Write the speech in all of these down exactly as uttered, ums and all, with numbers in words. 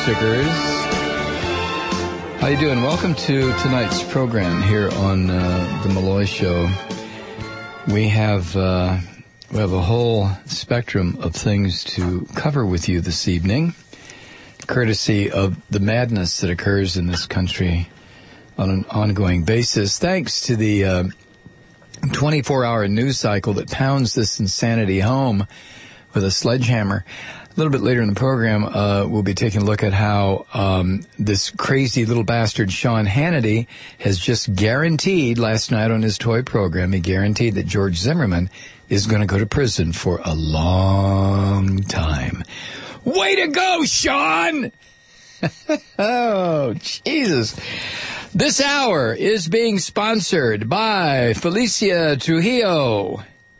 stickers. How you doing? Welcome to tonight's program here on uh, the Malloy Show. We have uh, we have a whole spectrum of things to cover with you this evening, courtesy of the madness that occurs in this country on an ongoing basis, thanks to the uh, twenty-four hour news cycle that pounds this insanity home with a sledgehammer. A little bit later in the program, uh, we'll be taking a look at how um, this crazy little bastard Sean Hannity has just guaranteed last night on his toy program, he guaranteed that George Zimmerman is going to go to prison for a long time. Way to go, Sean! Oh, Jesus. This hour is being sponsored by Felicia Trujillo.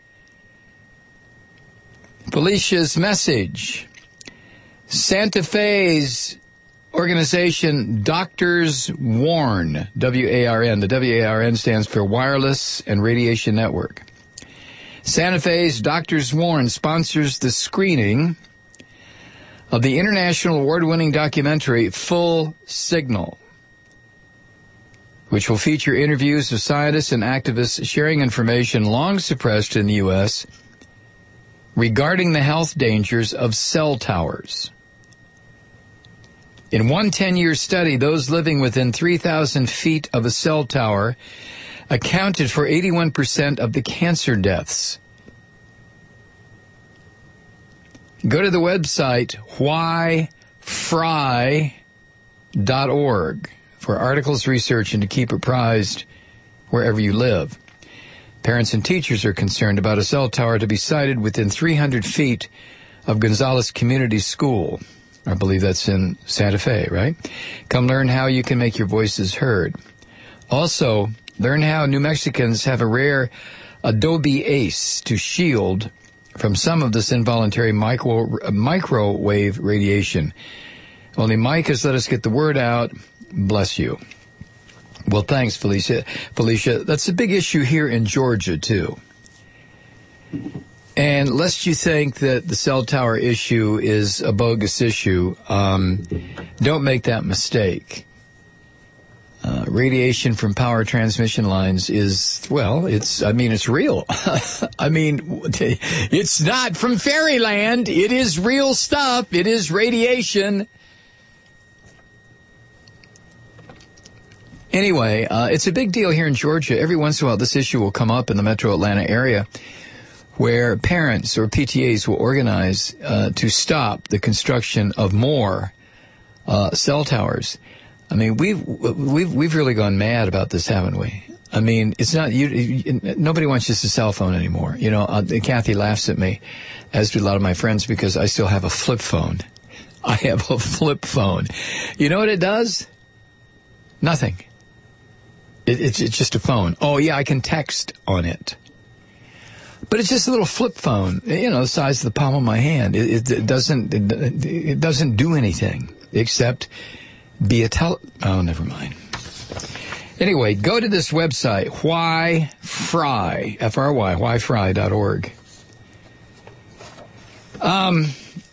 Felicia's message. Santa Fe's organization Doctors Warn, W A R N. The W A R N stands for Wireless and Radiation Network. Santa Fe's Doctors Warn sponsors the screening of the international award-winning documentary Full Signal, which will feature interviews of scientists and activists sharing information long suppressed in the U S regarding the health dangers of cell towers. In one ten-year study, those living within three thousand feet of a cell tower accounted for eighty-one percent of the cancer deaths. Go to the website why fry dot org for articles, research, and to keep apprised wherever you live. Parents and teachers are concerned about a cell tower to be sited within three hundred feet of Gonzales Community School. I believe that's in Santa Fe, right? Come learn how you can make your voices heard. Also, learn how New Mexicans have a rare Adobe Ace to shield from some of this involuntary micro, microwave radiation. Only Mike has let us get the word out. Bless you. Well, thanks, Felicia. Felicia, that's a big issue here in Georgia, too. And lest you think that the cell tower issue is a bogus issue, um, don't make that mistake. Uh, radiation from power transmission lines is, well, it's, I mean, it's real. I mean, it's not from fairyland. It is real stuff. It is radiation. Anyway, uh, it's a big deal here in Georgia. Every once in a while, this issue will come up in the metro Atlanta area where parents or P T As will organize uh, to stop the construction of more uh, cell towers. I mean, we've, we've, we've really gone mad about this, haven't we? I mean, it's not, you, you, nobody wants just a cell phone anymore. You know, uh, Kathy laughs at me, as do a lot of my friends, because I still have a flip phone. I have a flip phone. You know what it does? Nothing. It, it's, it's just a phone. Oh, yeah, I can text on it. But it's just a little flip phone, you know, the size of the palm of my hand. It, it, it doesn't it, it doesn't do anything except be a tele... Oh, never mind. Anyway, go to this website, why fry, F R Y, why fry dot org. Um,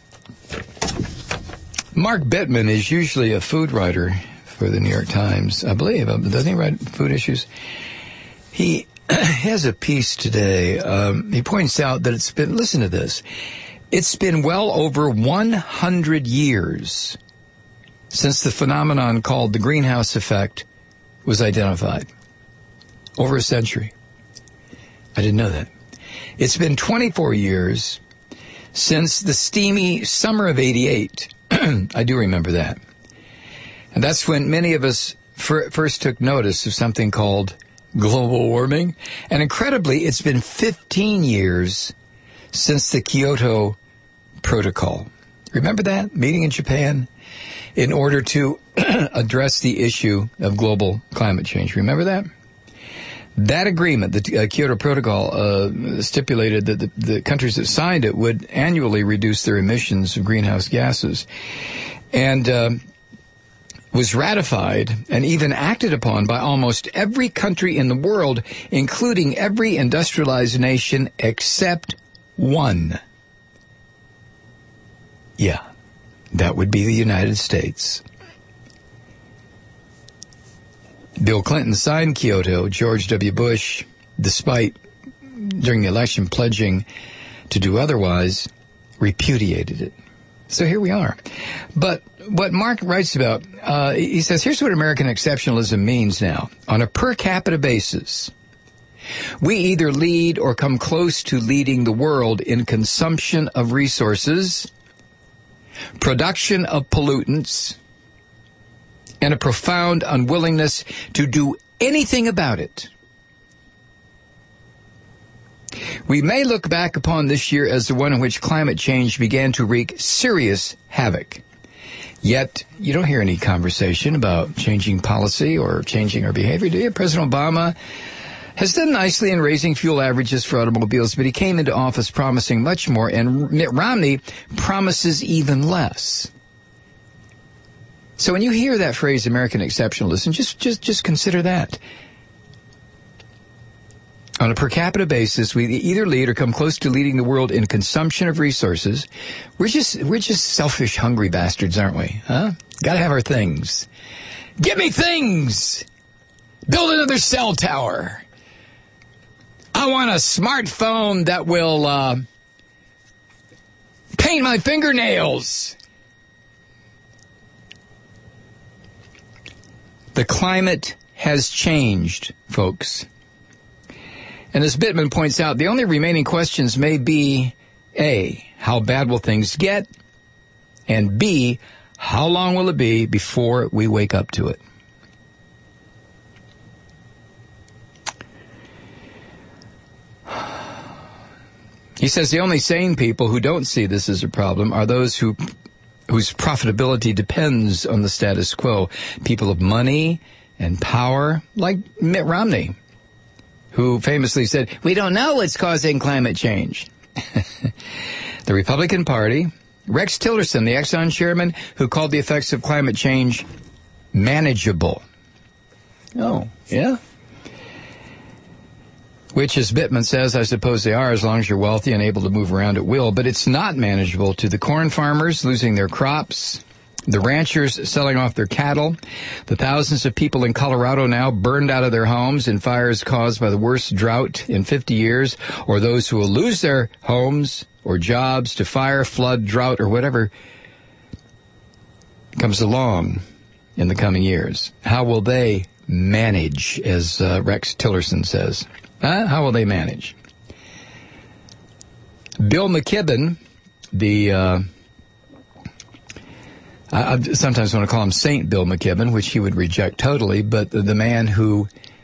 Mark Bittman is usually a food writer for the New York Times, I believe. Doesn't he write food issues? He has a piece today. Um, he points out that it's been, listen to this, it's been well over one hundred years since the phenomenon called the greenhouse effect was identified. Over a century. I didn't know that. It's been twenty-four years since the steamy summer of eighty-eight. I do remember that. And that's when many of us fir- first took notice of something called global warming. And incredibly, it's been fifteen years since the Kyoto Protocol. Remember that? Meeting in Japan in order to address the issue of global climate change. Remember that? That agreement, the uh, Kyoto Protocol, uh, stipulated that the, the countries that signed it would annually reduce their emissions of greenhouse gases. And uh, was ratified and even acted upon by almost every country in the world, including every industrialized nation except one. Yeah, That would be the United States. Bill Clinton signed Kyoto. George W. Bush, despite during the election pledging to do otherwise, repudiated it. So here we are. But what Mark writes about, uh, he says, here's what American exceptionalism means now. On a per capita basis, we either lead or come close to leading the world in consumption of resources, production of pollutants, and a profound unwillingness to do anything about it. We may look back upon this year as the one in which climate change began to wreak serious havoc. Yet, you don't hear any conversation about changing policy or changing our behavior, do you? President Obama has done nicely in raising fuel averages for automobiles, but he came into office promising much more, and Mitt Romney promises even less. So when you hear that phrase, American exceptionalism, just, just, just consider that. On a per capita basis, we either lead or come close to leading the world in consumption of resources. We're just, we're just selfish, hungry bastards, aren't we? Huh? Gotta have our things. Give me things! Build another cell tower. I want a smartphone that will, uh, paint my fingernails. The climate has changed, folks. And as Bittman points out, the only remaining questions may be, A, how bad will things get? And B, how long will it be before we wake up to it? He says the only sane people who don't see this as a problem are those who whose profitability depends on the status quo. People of money and power, like Mitt Romney, who famously said, we don't know what's causing climate change. The Republican Party, Rex Tillerson, the Exxon chairman, who called the effects of climate change manageable. Oh, yeah? Which, as Bittman says, I suppose they are, as long as you're wealthy and able to move around at will. But it's not manageable to the corn farmers losing their crops, the ranchers selling off their cattle, the thousands of people in Colorado now burned out of their homes in fires caused by the worst drought in fifty years, or those who will lose their homes or jobs to fire, flood, drought, or whatever comes along in the coming years. How will they manage, as uh, Rex Tillerson says? Huh? How will they manage? Bill McKibben, the, uh, I, I sometimes want to call him Saint Bill McKibben, which he would reject totally, but the, the man who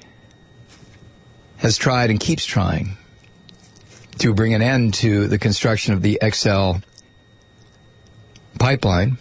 has tried and keeps trying to bring an end to the construction of the X L pipeline,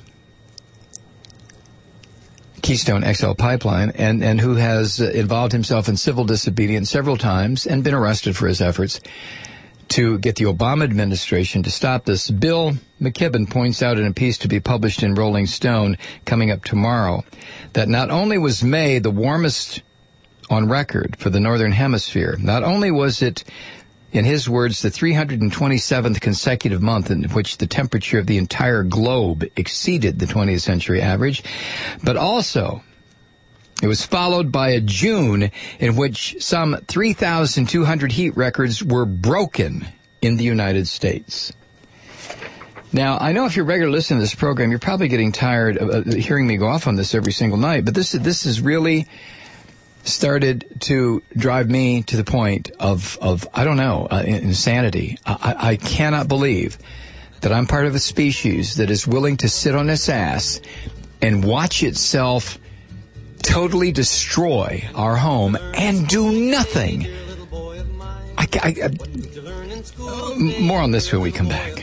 Keystone X L pipeline, and, and who has involved himself in civil disobedience several times and been arrested for his efforts to get the Obama administration to stop this. Bill McKibben points out in a piece to be published in Rolling Stone coming up tomorrow that not only was May the warmest on record for the Northern Hemisphere, not only was it, in his words, the three hundred twenty-seventh consecutive month in which the temperature of the entire globe exceeded the twentieth century average, but also it was followed by a June in which some three thousand two hundred heat records were broken in the United States. Now, I know if you're a regular listener to this program, you're probably getting tired of uh, hearing me go off on this every single night, but this, this is really started to drive me to the point of, of I don't know, uh, insanity. I, I cannot believe that I'm part of a species that is willing to sit on its ass and watch itself totally destroy our home and do nothing. I, I, I, more on this when we come back.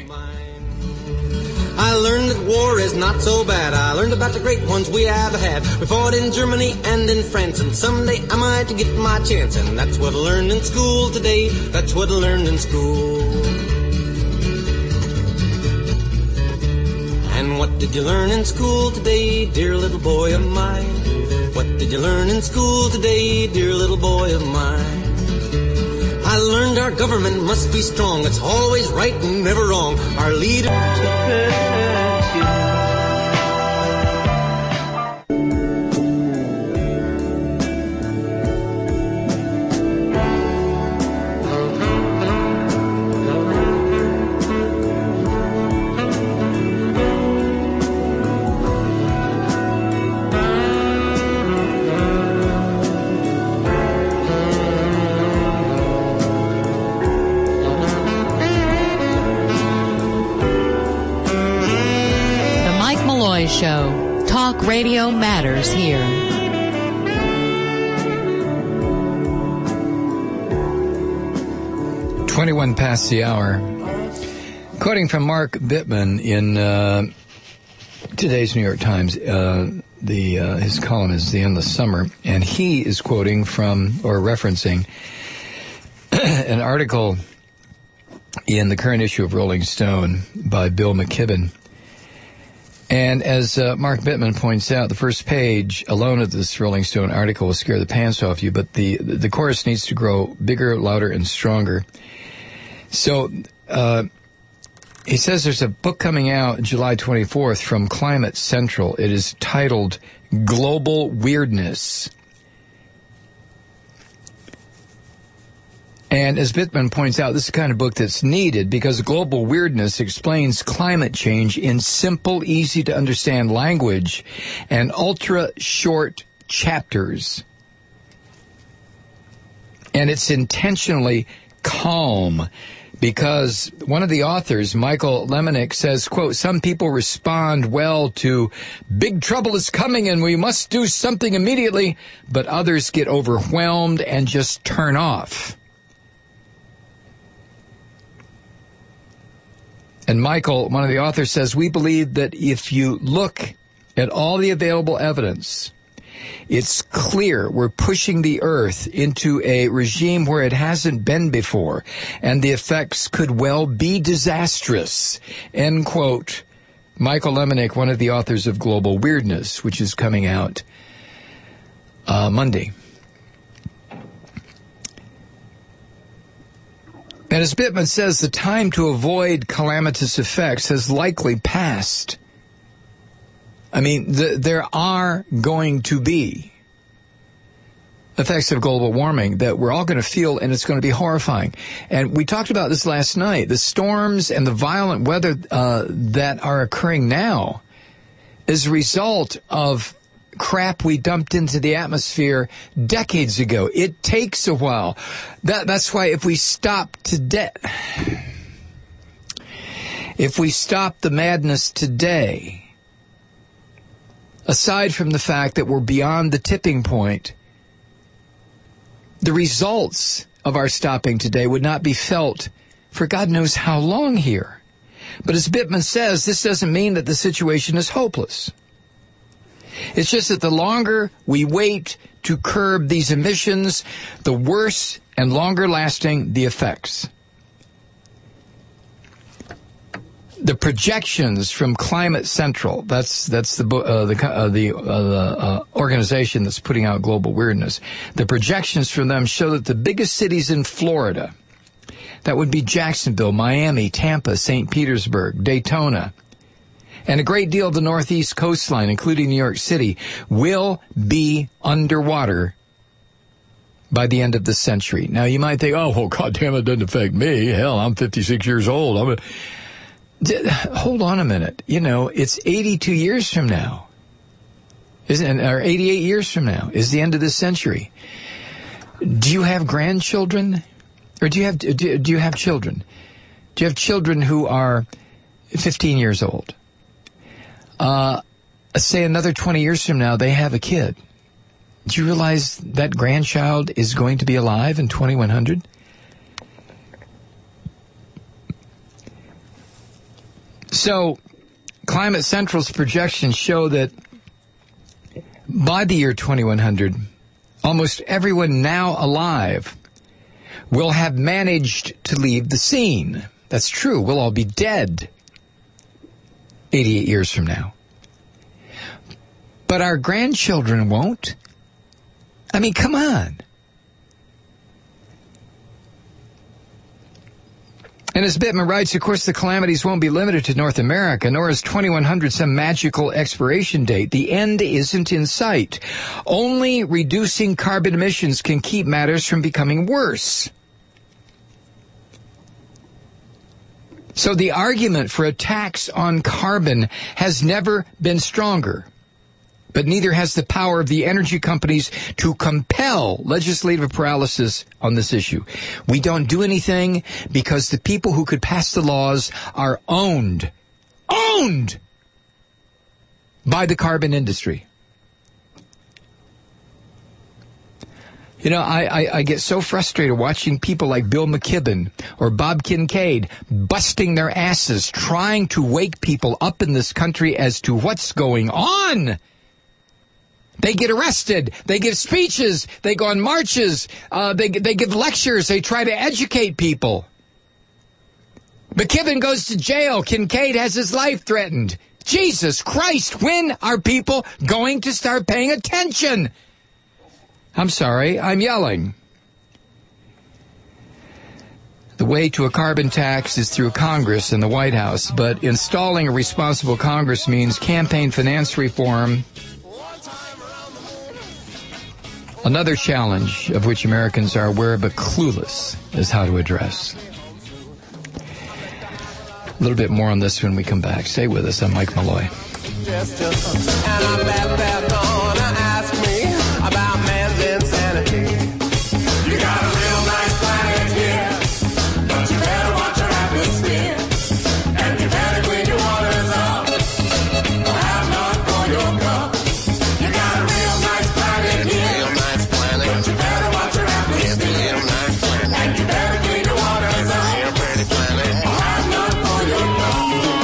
I learned that war is not so bad. I learned about the great ones we have had. We fought in Germany and in France, and someday I might get my chance. And that's what I learned in school today. That's what I learned in school. And what did you learn in school today, dear little boy of mine? What did you learn in school today, dear little boy of mine? I learned our government must be strong. It's always right and never wrong. Our leader... Show. Talk radio matters here. twenty-one past the hour. Quoting from Mark Bittman in uh, today's New York Times, uh, the uh, his column is The Endless Summer, and he is quoting from or referencing an article in the current issue of Rolling Stone by Bill McKibben. And as uh, Mark Bittman points out, the first page alone of this Rolling Stone article will scare the pants off you, but the the chorus needs to grow bigger, louder, and stronger. So uh, he says there's a book coming out July twenty-fourth from Climate Central. It is titled Global Weirdness. And as Bittman points out, this is the kind of book that's needed because Global Weirdness explains climate change in simple, easy-to-understand language and ultra-short chapters. And it's intentionally calm because one of the authors, Michael Lemonick, says, quote, some people respond well to big trouble is coming and we must do something immediately, but others get overwhelmed and just turn off. And Michael, one of the authors, says, we believe that if you look at all the available evidence, it's clear we're pushing the Earth into a regime where it hasn't been before, and the effects could well be disastrous. End quote. Michael Lemonick, one of the authors of Global Weirdness, which is coming out uh, Monday. And as Bittman says, the time to avoid calamitous effects has likely passed. I mean, the, there are going to be effects of global warming that we're all going to feel, and it's going to be horrifying. And we talked about this last night. The storms and the violent weather uh, that are occurring now is a result of crap we dumped into the atmosphere decades ago. It takes a while. That, that's why if we stop today, if we stop the madness today, aside from the fact that we're beyond the tipping point, the results of our stopping today would not be felt for God knows how long here. But as Bittman says, this doesn't mean that the situation is hopeless. It's just that the longer we wait to curb these emissions, the worse and longer lasting the effects. The projections from Climate Central, that's that's the uh, the uh, the, uh, the uh, organization that's putting out Global Weirdness. The projections from them show that the biggest cities in Florida, that would be Jacksonville, Miami, Tampa, Saint Petersburg, Daytona, and a great deal of the northeast coastline, including New York City, will be underwater by the end of the century. Now, you might think, oh, well, goddamn, it doesn't affect me. Hell, I'm fifty-six years old. I'm a... D- hold on a minute. You know, it's eighty-two years from now, isn't it? Or eighty-eight years from now is the end of this century. Do you have grandchildren? Or do you have, do, do you have children? Do you have children who are fifteen years old? Uh, say another twenty years from now, they have a kid. Do you realize that grandchild is going to be alive in twenty-one hundred? So, Climate Central's projections show that by the year twenty-one hundred, almost everyone now alive will have managed to leave the scene. That's true. We'll all be dead eighty-eight years from now. But our grandchildren won't. I mean, come on. And as Bittman writes, of course, the calamities won't be limited to North America, nor is twenty-one hundred some magical expiration date. The end isn't in sight. Only reducing carbon emissions can keep matters from becoming worse. So the argument for a tax on carbon has never been stronger. But neither has the power of the energy companies to compel legislative paralysis on this issue. We don't do anything because the people who could pass the laws are owned, owned by the carbon industry. You know, I, I, I get so frustrated watching people like Bill McKibben or Bob Kincaid busting their asses trying to wake people up in this country as to what's going on. They get arrested. They give speeches. They go on marches. Uh, they, they give lectures. They try to educate people. McKibben goes to jail. Kincaid has his life threatened. Jesus Christ, when are people going to start paying attention? I'm sorry, I'm yelling. The way to a carbon tax is through Congress and the White House, but installing a responsible Congress means campaign finance reform. Another challenge of which Americans are aware but clueless is how to address. A little bit more on this when we come back. Stay with us. I'm Mike Malloy. Just, just, and I bet they're gonna ask me about man's insanity. You got a real nice planet here, but you better watch your atmosphere, and you better clean your waters up, or have none for your cup. You got a real nice planet here, real nice planet, but you better watch your atmosphere, real nice planet, and you better clean your waters up, real pretty planet, or have none for your cup.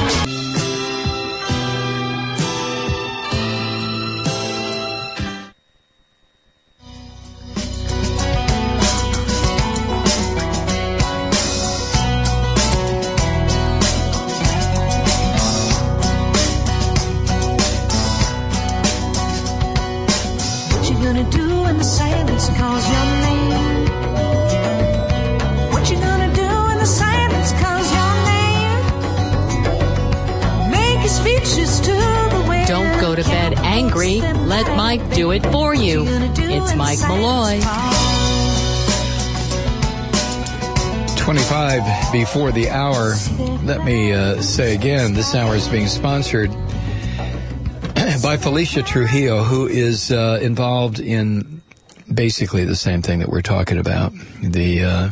Gonna do in the silence cause your name? What you gonna do in the silence cause your name? Make your speeches to the wind. Don't go to bed angry. Let Mike do it for you. It's Mike Malloy. twenty-five before the hour. Let me uh, say again, this hour is being sponsored by Felicia Trujillo, who is uh, involved in basically the same thing that we're talking about, the uh,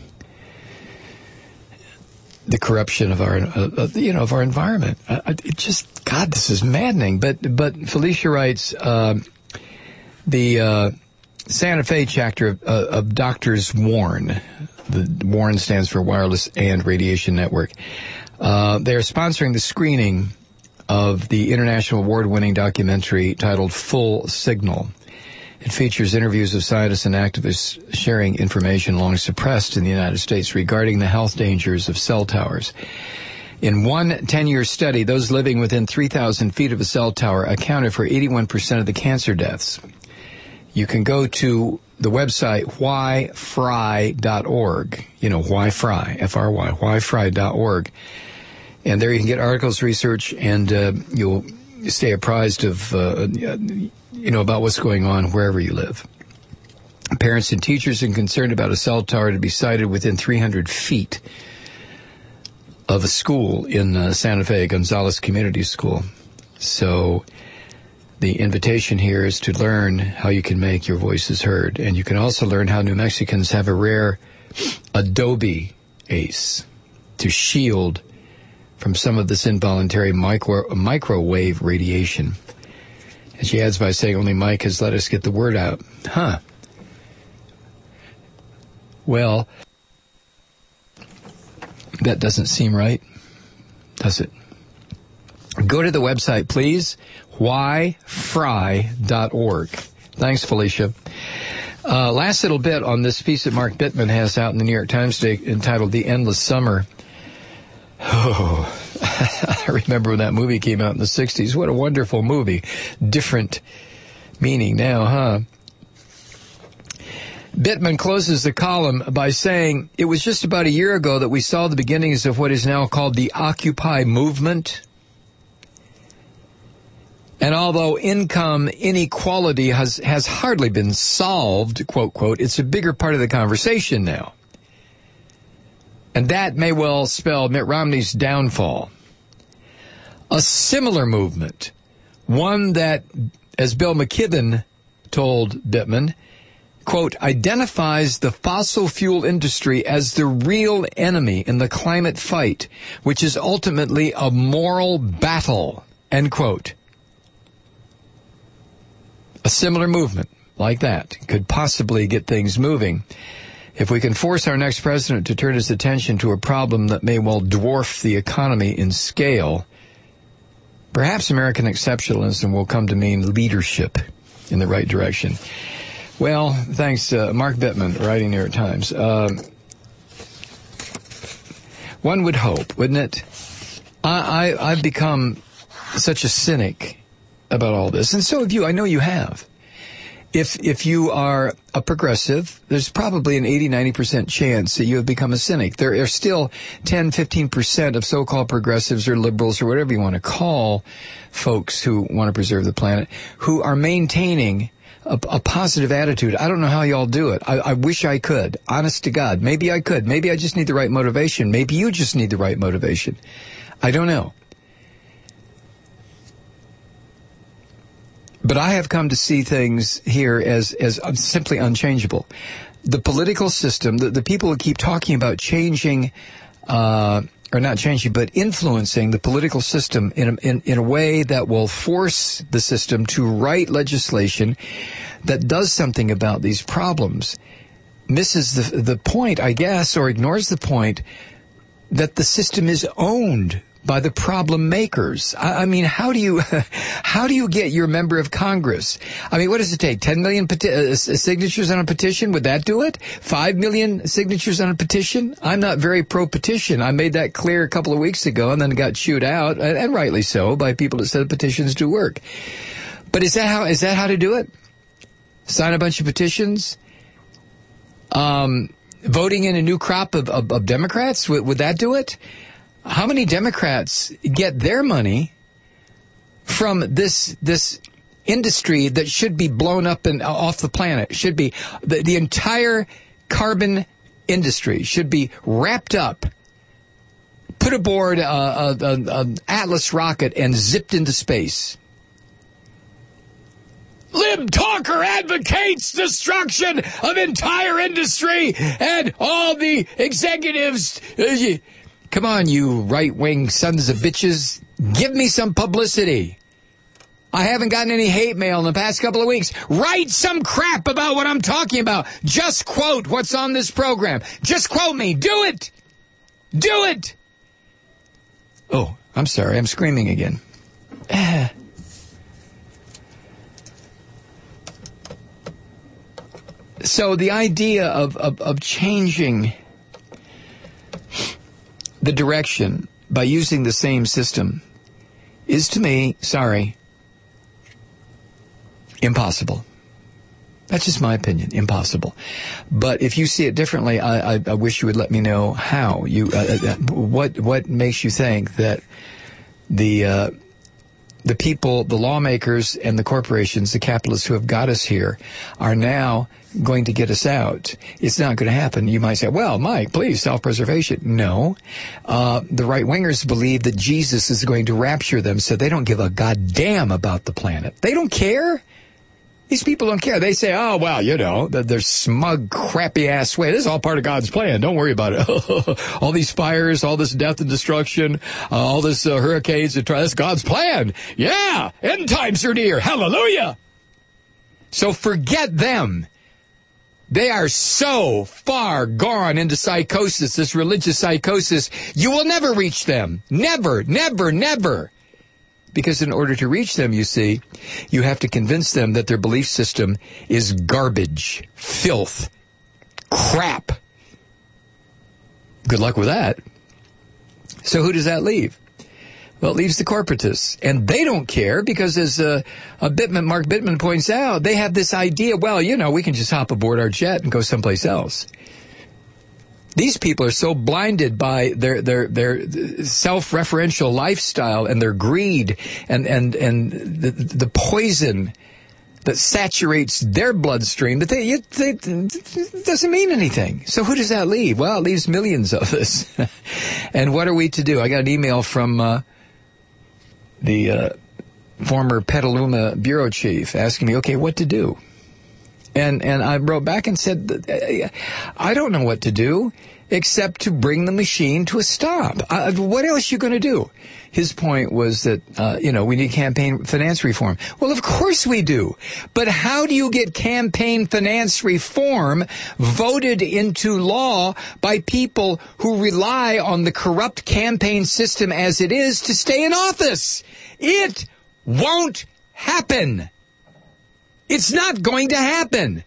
the corruption of our, uh, uh, you know, of our environment. I, I, it just, God, this is maddening. But but Felicia writes, uh, the uh, Santa Fe chapter of, uh, of Doctors Warn. The WARN stands for Wireless and Radiation Network. Uh, they are sponsoring the screening of the international award-winning documentary titled Full Signal. It features interviews of scientists and activists sharing information long suppressed in the United States regarding the health dangers of cell towers. In one ten-year study, those living within three thousand feet of a cell tower accounted for eighty-one percent of the cancer deaths. You can go to the website why fry dot org. You know, why fry, F R Y, why fry dot org. And there you can get articles, research, and uh, you'll stay apprised of, uh, you know, about what's going on wherever you live. Parents and teachers are concerned about a cell tower to be sited within three hundred feet of a school in uh, Santa Fe, Gonzales Community School. So the invitation here is to learn how you can make your voices heard. And you can also learn how New Mexicans have a rare Adobe ace to shield from some of this involuntary micro, microwave radiation. And she adds by saying, only Mike has let us get the word out. Huh. Well, that doesn't seem right, does it? Go to the website, please, why fry dot org. Thanks, Felicia. Uh, last little bit on this piece that Mark Bittman has out in the New York Times today entitled The Endless Summer. Oh, I remember when that movie came out in the sixties. What a wonderful movie. Different meaning now, huh? Bittman closes the column by saying, it was just about a year ago that we saw the beginnings of what is now called the Occupy movement. And although income inequality has, has hardly been solved, quote, quote, it's a bigger part of the conversation now. And that may well spell Mitt Romney's downfall. A similar movement, one that, as Bill McKibben told Bittman, quote, identifies the fossil fuel industry as the real enemy in the climate fight, which is ultimately a moral battle, end quote. A similar movement like that could possibly get things moving. If we can force our next president to turn his attention to a problem that may well dwarf the economy in scale, perhaps American exceptionalism will come to mean leadership in the right direction. Well, thanks, uh, Mark Bittman, writing New York Times. Um, one would hope, wouldn't it? I, I, I've become such a cynic about all this, and so have you. I know you have. If if you are a progressive, there's probably an eighty, ninety percent chance that you have become a cynic. There are still ten, fifteen percent of so-called progressives or liberals or whatever you want to call folks who want to preserve the planet, who are maintaining a, a positive attitude. I don't know how y'all do it. I, I wish I could. Honest to God. Maybe I could. Maybe I just need the right motivation. Maybe you just need the right motivation. I don't know. But I have come to see things here as, as simply unchangeable. The political system, the, the people who keep talking about changing, uh, or not changing, but influencing the political system in a, in, in a way that will force the system to write legislation that does something about these problems, misses the, the point, I guess, or ignores the point that the system is owned by the problem makers. I, I mean, how do you, how do you get your member of Congress? I mean, what does it take? ten million peti- uh, signatures on a petition? Would that do it? five million signatures on a petition? I'm not very pro-petition. I made that clear a couple of weeks ago and then got chewed out, and, and rightly so, by people that said petitions do work. But is that how, is that how to do it? Sign a bunch of petitions? Um, voting in a new crop of, of, of Democrats? Would, would that do it? How many Democrats get their money from this this industry that should be blown up and off the planet? Should be the, the entire carbon industry should be wrapped up, put aboard an Atlas rocket, and zipped into space. Lib Talker advocates destruction of entire industry and all the executives. Uh, Come on, you right-wing sons of bitches. Give me some publicity. I haven't gotten any hate mail in the past couple of weeks. Write some crap about what I'm talking about. Just quote what's on this program. Just quote me. Do it. Do it. Oh, I'm sorry. I'm screaming again. So the idea of, of, of changing the direction by using the same system is, to me, sorry, impossible. That's just my opinion. Impossible. But if you see it differently, I, I, I wish you would let me know how. You, uh, uh, what, what makes you think that the uh, the people, the lawmakers, and the corporations, the capitalists who have got us here, are now going to get us out? It's not going to happen. You might say, well, Mike, please, self-preservation. No. Uh, the right-wingers believe that Jesus is going to rapture them, so they don't give a goddamn about the planet. They don't care. These people don't care. They say, oh, well, you know, their smug, crappy-ass way. This is all part of God's plan. Don't worry about it. All these fires, all this death and destruction, uh, all this uh, hurricanes, that's God's plan. Yeah, end times are near. Hallelujah. So forget them. They are so far gone into psychosis, this religious psychosis, you will never reach them. Never, never, never. Because in order to reach them, you see, you have to convince them that their belief system is garbage, filth, crap. Good luck with that. So who does that leave? Well, it leaves the corporatists. And they don't care because, as uh, a Bittman, Mark Bittman points out, they have this idea, well, you know, we can just hop aboard our jet and go someplace else. These people are so blinded by their their their self-referential lifestyle and their greed and and and the, the poison that saturates their bloodstream that they, they it doesn't mean anything. So who does that leave? Well, it leaves millions of us. And what are we to do? I got an email from uh, the uh, former Petaluma bureau chief asking me, okay, what to do? And and I wrote back and said, I don't know what to do except to bring the machine to a stop. Uh, what else are you going to do? His point was that, uh, you know, we need campaign finance reform. Well, of course we do. But how do you get campaign finance reform voted into law by people who rely on the corrupt campaign system as it is to stay in office? It won't happen. It's not going to happen.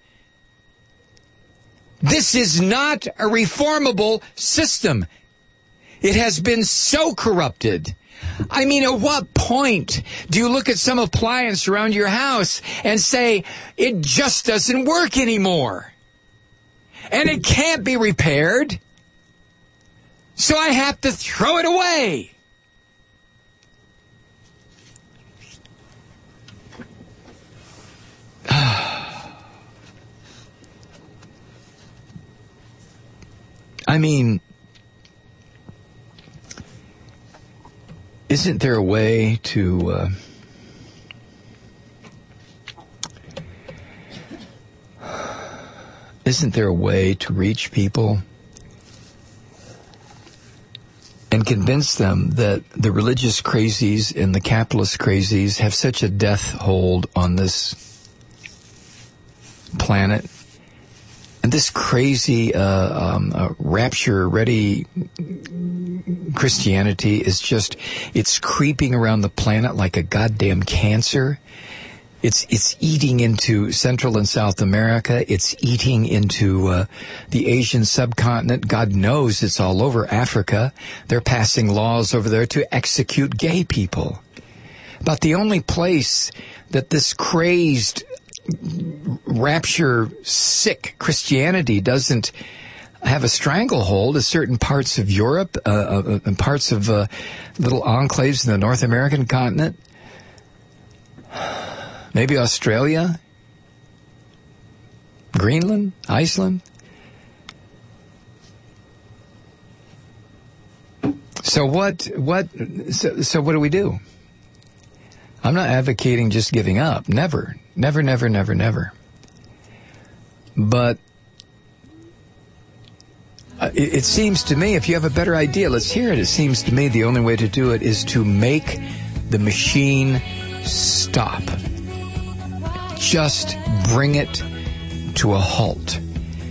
This is not a reformable system. It has been so corrupted. I mean, at what point do you look at some appliance around your house and say, it just doesn't work anymore? And it can't be repaired, so I have to throw it away. I mean, isn't there a way to uh, isn't there a way to reach people and convince them that the religious crazies and the capitalist crazies have such a death hold on this planet? And this crazy uh, um, uh, rapture-ready Christianity is just, it's creeping around the planet like a goddamn cancer. It's it's eating into Central and South America. It's eating into uh, the Asian subcontinent. God knows it's all over Africa. They're passing laws over there to execute gay people. But the only place that this crazed rapture sick Christianity doesn't have a stranglehold is certain parts of Europe uh, uh, and parts of uh, little enclaves in the North American continent, maybe Australia, Greenland, Iceland. So what what so, so what do we do? I'm not advocating just giving up. Never. Never, never, never, never. But uh, it, it seems to me, if you have a better idea, let's hear it. It seems to me the only way to do it is to make the machine stop. Just bring it to a halt.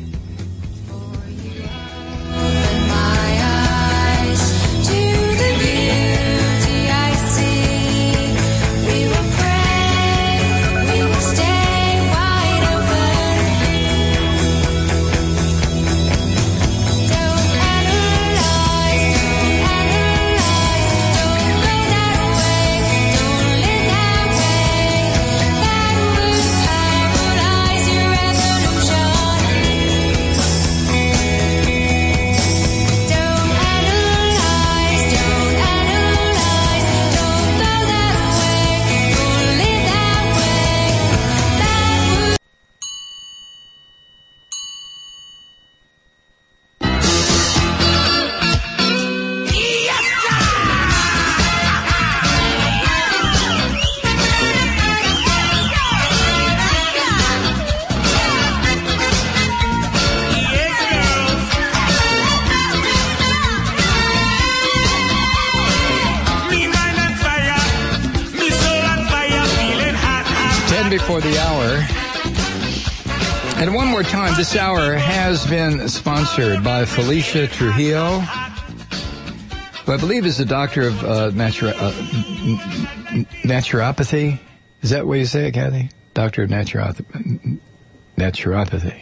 Before the hour. And one more time, this hour has been sponsored by Felicia Trujillo, who I believe is a doctor of uh, natura- uh, naturopathy. Is that what you say it, Kathy? Doctor of naturopathy. Naturopathy.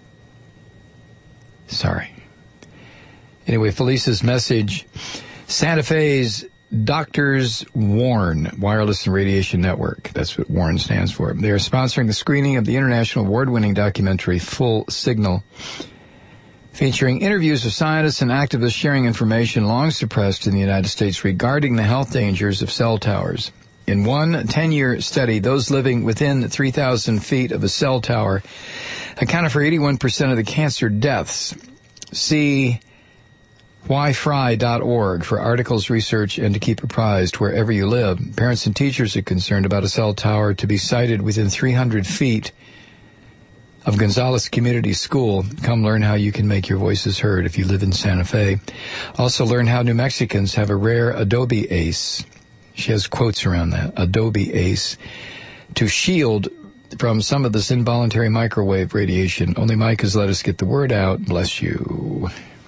Sorry. Anyway, Felicia's message, Santa Fe's Doctors Warn, Wireless and Radiation Network. That's what WARN stands for. They are sponsoring the screening of the international award-winning documentary Full Signal, featuring interviews of scientists and activists sharing information long suppressed in the United States regarding the health dangers of cell towers. In one ten-year study, those living within three thousand feet of a cell tower accounted for eighty-one percent of the cancer deaths. See why fry dot org for articles, research, and to keep apprised wherever you live. Parents and teachers are concerned about a cell tower to be sited within three hundred feet of Gonzales Community School. Come learn how you can make your voices heard if you live in Santa Fe. Also learn how New Mexicans have a rare Adobe ace. She has quotes around that. Adobe ace. To shield from some of this involuntary microwave radiation. Only Mike has let us get the word out. Bless you.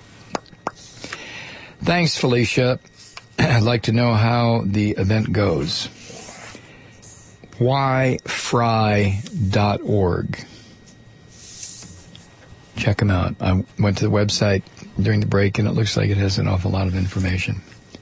Thanks, Felicia. I'd like to know how the event goes. why fry dot org. Check them out. I went to the website during the break, and it looks like it has an awful lot of information.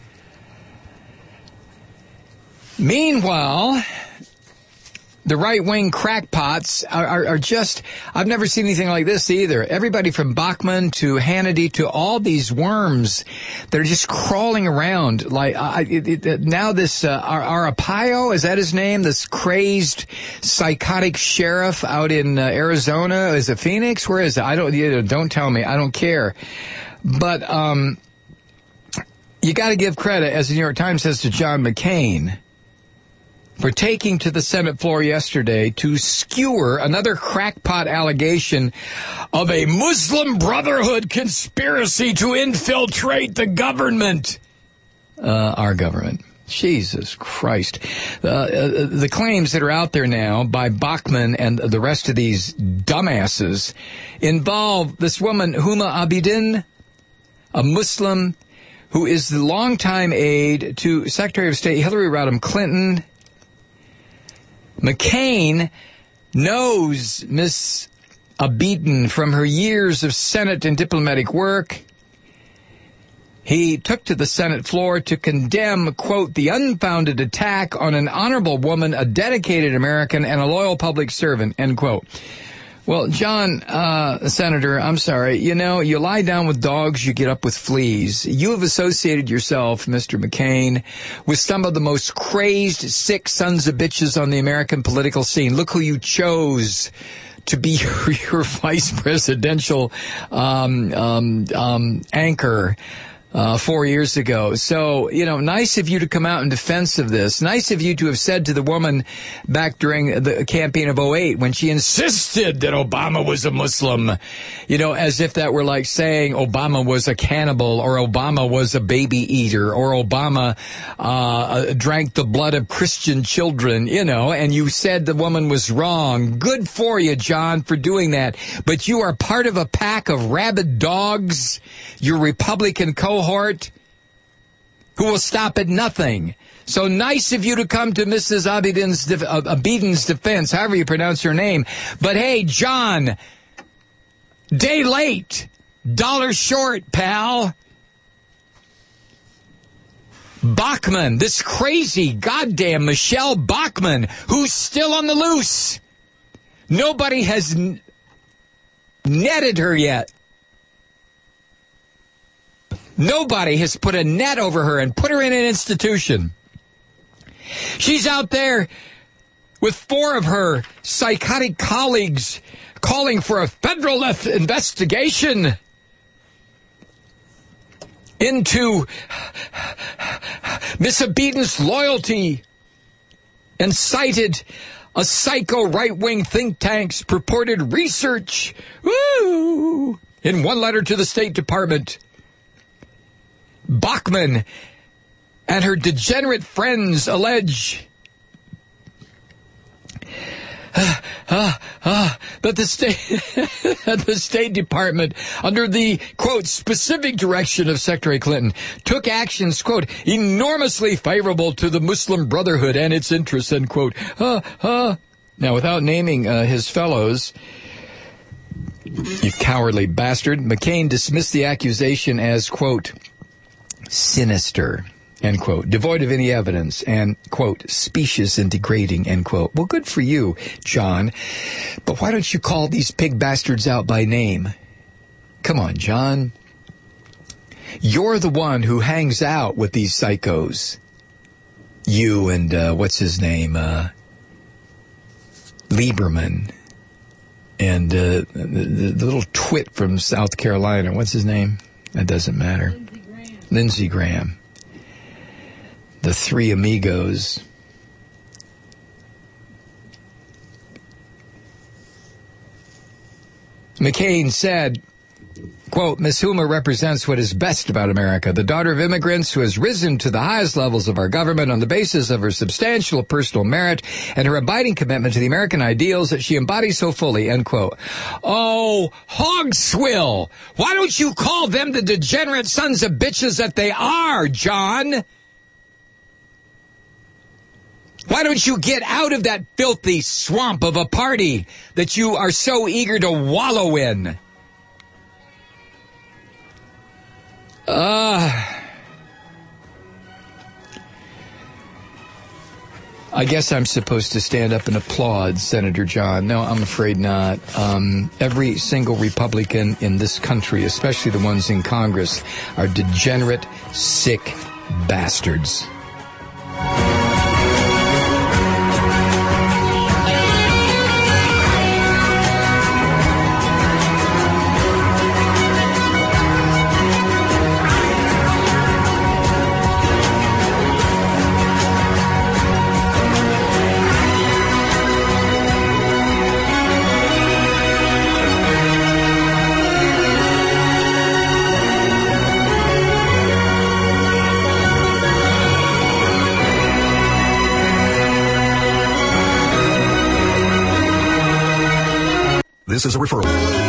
Meanwhile, the right-wing crackpots are, are, are just, I've never seen anything like this either. Everybody from Bachmann to Hannity to all these worms that are just crawling around. Like, I, it, it, now this, uh, Arpaio, is that his name? This crazed, psychotic sheriff out in uh, Arizona. Is it Phoenix? Where is it? I don't, you know, don't tell me. I don't care. But, um, you gotta give credit, as the New York Times says, to John McCain for taking to the Senate floor yesterday to skewer another crackpot allegation of a Muslim Brotherhood conspiracy to infiltrate the government. Uh, our government. Jesus Christ. Uh, uh, the claims that are out there now by Bachmann and the rest of these dumbasses involve this woman, Huma Abedin, a Muslim who is the longtime aide to Secretary of State Hillary Rodham Clinton. McCain knows Miss Abedin from her years of Senate and diplomatic work. He took to the Senate floor to condemn, quote, the unfounded attack on an honorable woman, a dedicated American, and a loyal public servant, end quote. Well, John, uh, Senator, I'm sorry. You know, you lie down with dogs, you get up with fleas. You have associated yourself, Mister McCain, with some of the most crazed, sick sons of bitches on the American political scene. Look who you chose to be your, your vice presidential um, um, um, anchor. Uh, four years ago. So, you know, nice of you to come out in defense of this. Nice of you to have said to the woman back during the campaign of oh eight when she insisted that Obama was a Muslim, you know, as if that were like saying Obama was a cannibal or Obama was a baby eater or Obama uh, drank the blood of Christian children, you know, and you said the woman was wrong. Good for you, John, for doing that. But you are part of a pack of rabid dogs, your Republican cohort, who will stop at nothing. So nice of you to come to Missus Abedin's, def- uh, Abedin's defense, however you pronounce her name. But hey, John, day late, dollar short, pal. Bachmann, this crazy goddamn Michelle Bachmann, who's still on the loose. Nobody has n- netted her yet. Nobody has put a net over her and put her in an institution. She's out there with four of her psychotic colleagues calling for a federal investigation into Miss Abedin's loyalty and cited a psycho right-wing think tank's purported research. Woo! In one letter to the State Department, Bachmann and her degenerate friends allege uh, uh, uh, that the state that the State Department, under the, quote, specific direction of Secretary Clinton, took actions, quote, enormously favorable to the Muslim Brotherhood and its interests, end quote. Uh, uh. Now, without naming uh, his fellows, you cowardly bastard, McCain dismissed the accusation as, quote, sinister, end quote, devoid of any evidence, and, quote, specious and degrading, end quote. Well, good for you, John, but why don't you call these pig bastards out by name? Come on, John. You're the one who hangs out with these psychos. You and, uh, what's his name, uh, Lieberman, and uh, the, the little twit from South Carolina, what's his name? That doesn't matter. Lindsey Graham. The three amigos. McCain said, quote, Miss Huma represents what is best about America, the daughter of immigrants who has risen to the highest levels of our government on the basis of her substantial personal merit and her abiding commitment to the American ideals that she embodies so fully, end quote. Oh, hog swill! Why don't you call them the degenerate sons of bitches that they are, John? Why don't you get out of that filthy swamp of a party that you are so eager to wallow in? Uh, I guess I'm supposed to stand up and applaud Senator John. No, I'm afraid not. Um, every single Republican in this country, especially the ones in Congress, are degenerate, sick bastards. This is a referral.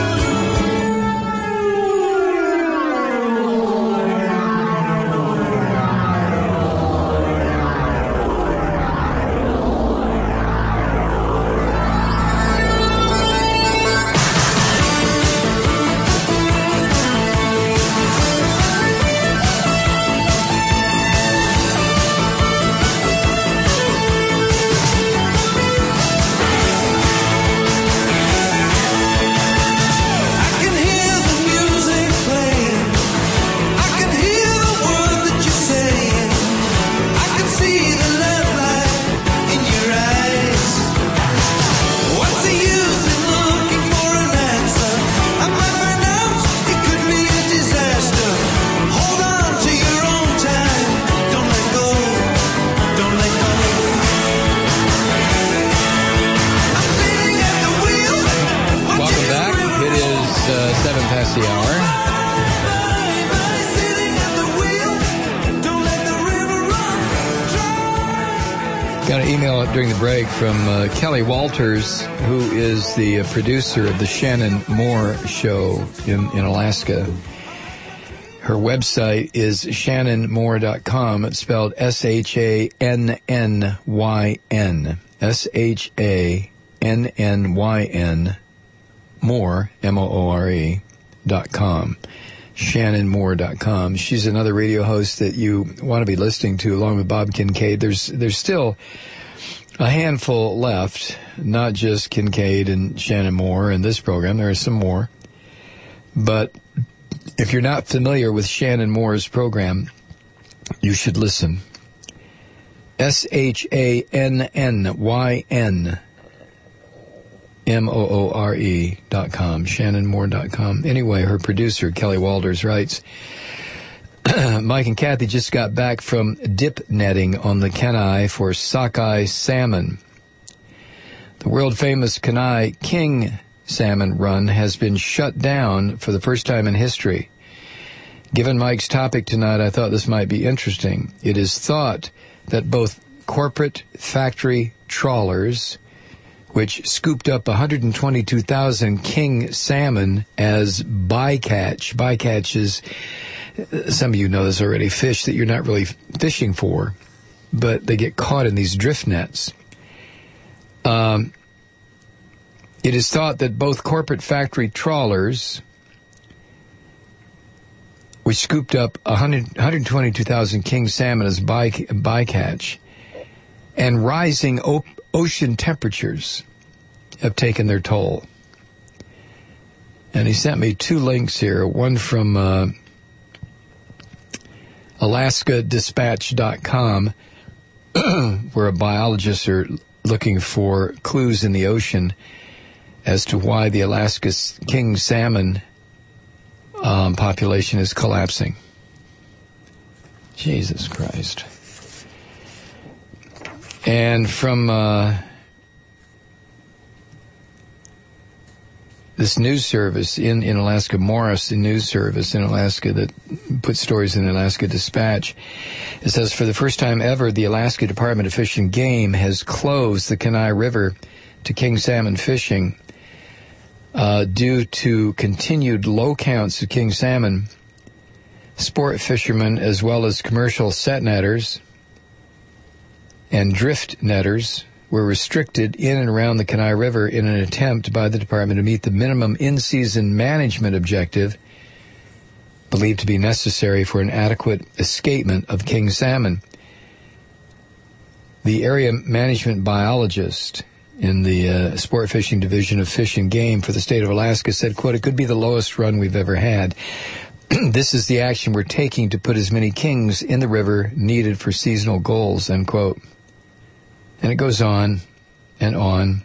From uh, Kelly Walters, who is the uh, producer of the Shannon Moore Show in, in Alaska. Her website is shannon moore dot com. It's spelled S H A N N Y N. S H A N N Y N. Moore, M O O R E, dot com. shannon moore dot com. She's another radio host that you want to be listening to along with Bob Kincaid. There's, there's still a handful left, not just Kincaid and Shannon Moore in this program. There are some more. But if you're not familiar with Shannon Moore's program, you should listen. S H A N N Y N M O O R E dot com, shannon moore dot com. Anyway, her producer, Kelly Walters, writes, Mike and Kathy just got back from dip netting on the Kenai for sockeye salmon. The world-famous Kenai King salmon run has been shut down for the first time in history. Given Mike's topic tonight, I thought this might be interesting. It is thought that both corporate factory trawlers, which scooped up one hundred twenty-two thousand king salmon as bycatch, bycatch is, some of you know this already, fish that you're not really fishing for, but they get caught in these drift nets. Um, it is thought that both corporate factory trawlers, which scooped up one hundred, one hundred twenty-two thousand king salmon as by, bycatch, and rising o- ocean temperatures have taken their toll. And he sent me two links here, one from uh, alaska dispatch dot com, where biologists are looking for clues in the ocean as to why the Alaska king salmon um, population is collapsing. Jesus Christ. And from uh, this news service in, in Alaska, Morris, the news service in Alaska that puts stories in the Alaska Dispatch. It says, for the first time ever, the Alaska Department of Fish and Game has closed the Kenai River to king salmon fishing uh, due to continued low counts of king salmon. Sport fishermen, as well as commercial set netters and drift netters, were restricted in and around the Kenai River in an attempt by the department to meet the minimum in-season management objective believed to be necessary for an adequate escapement of king salmon. The area management biologist in the uh, sport fishing division of Fish and Game for the state of Alaska said, quote, it could be the lowest run we've ever had. This is the action we're taking to put as many kings in the river needed for seasonal goals, end quote. And it goes on and on.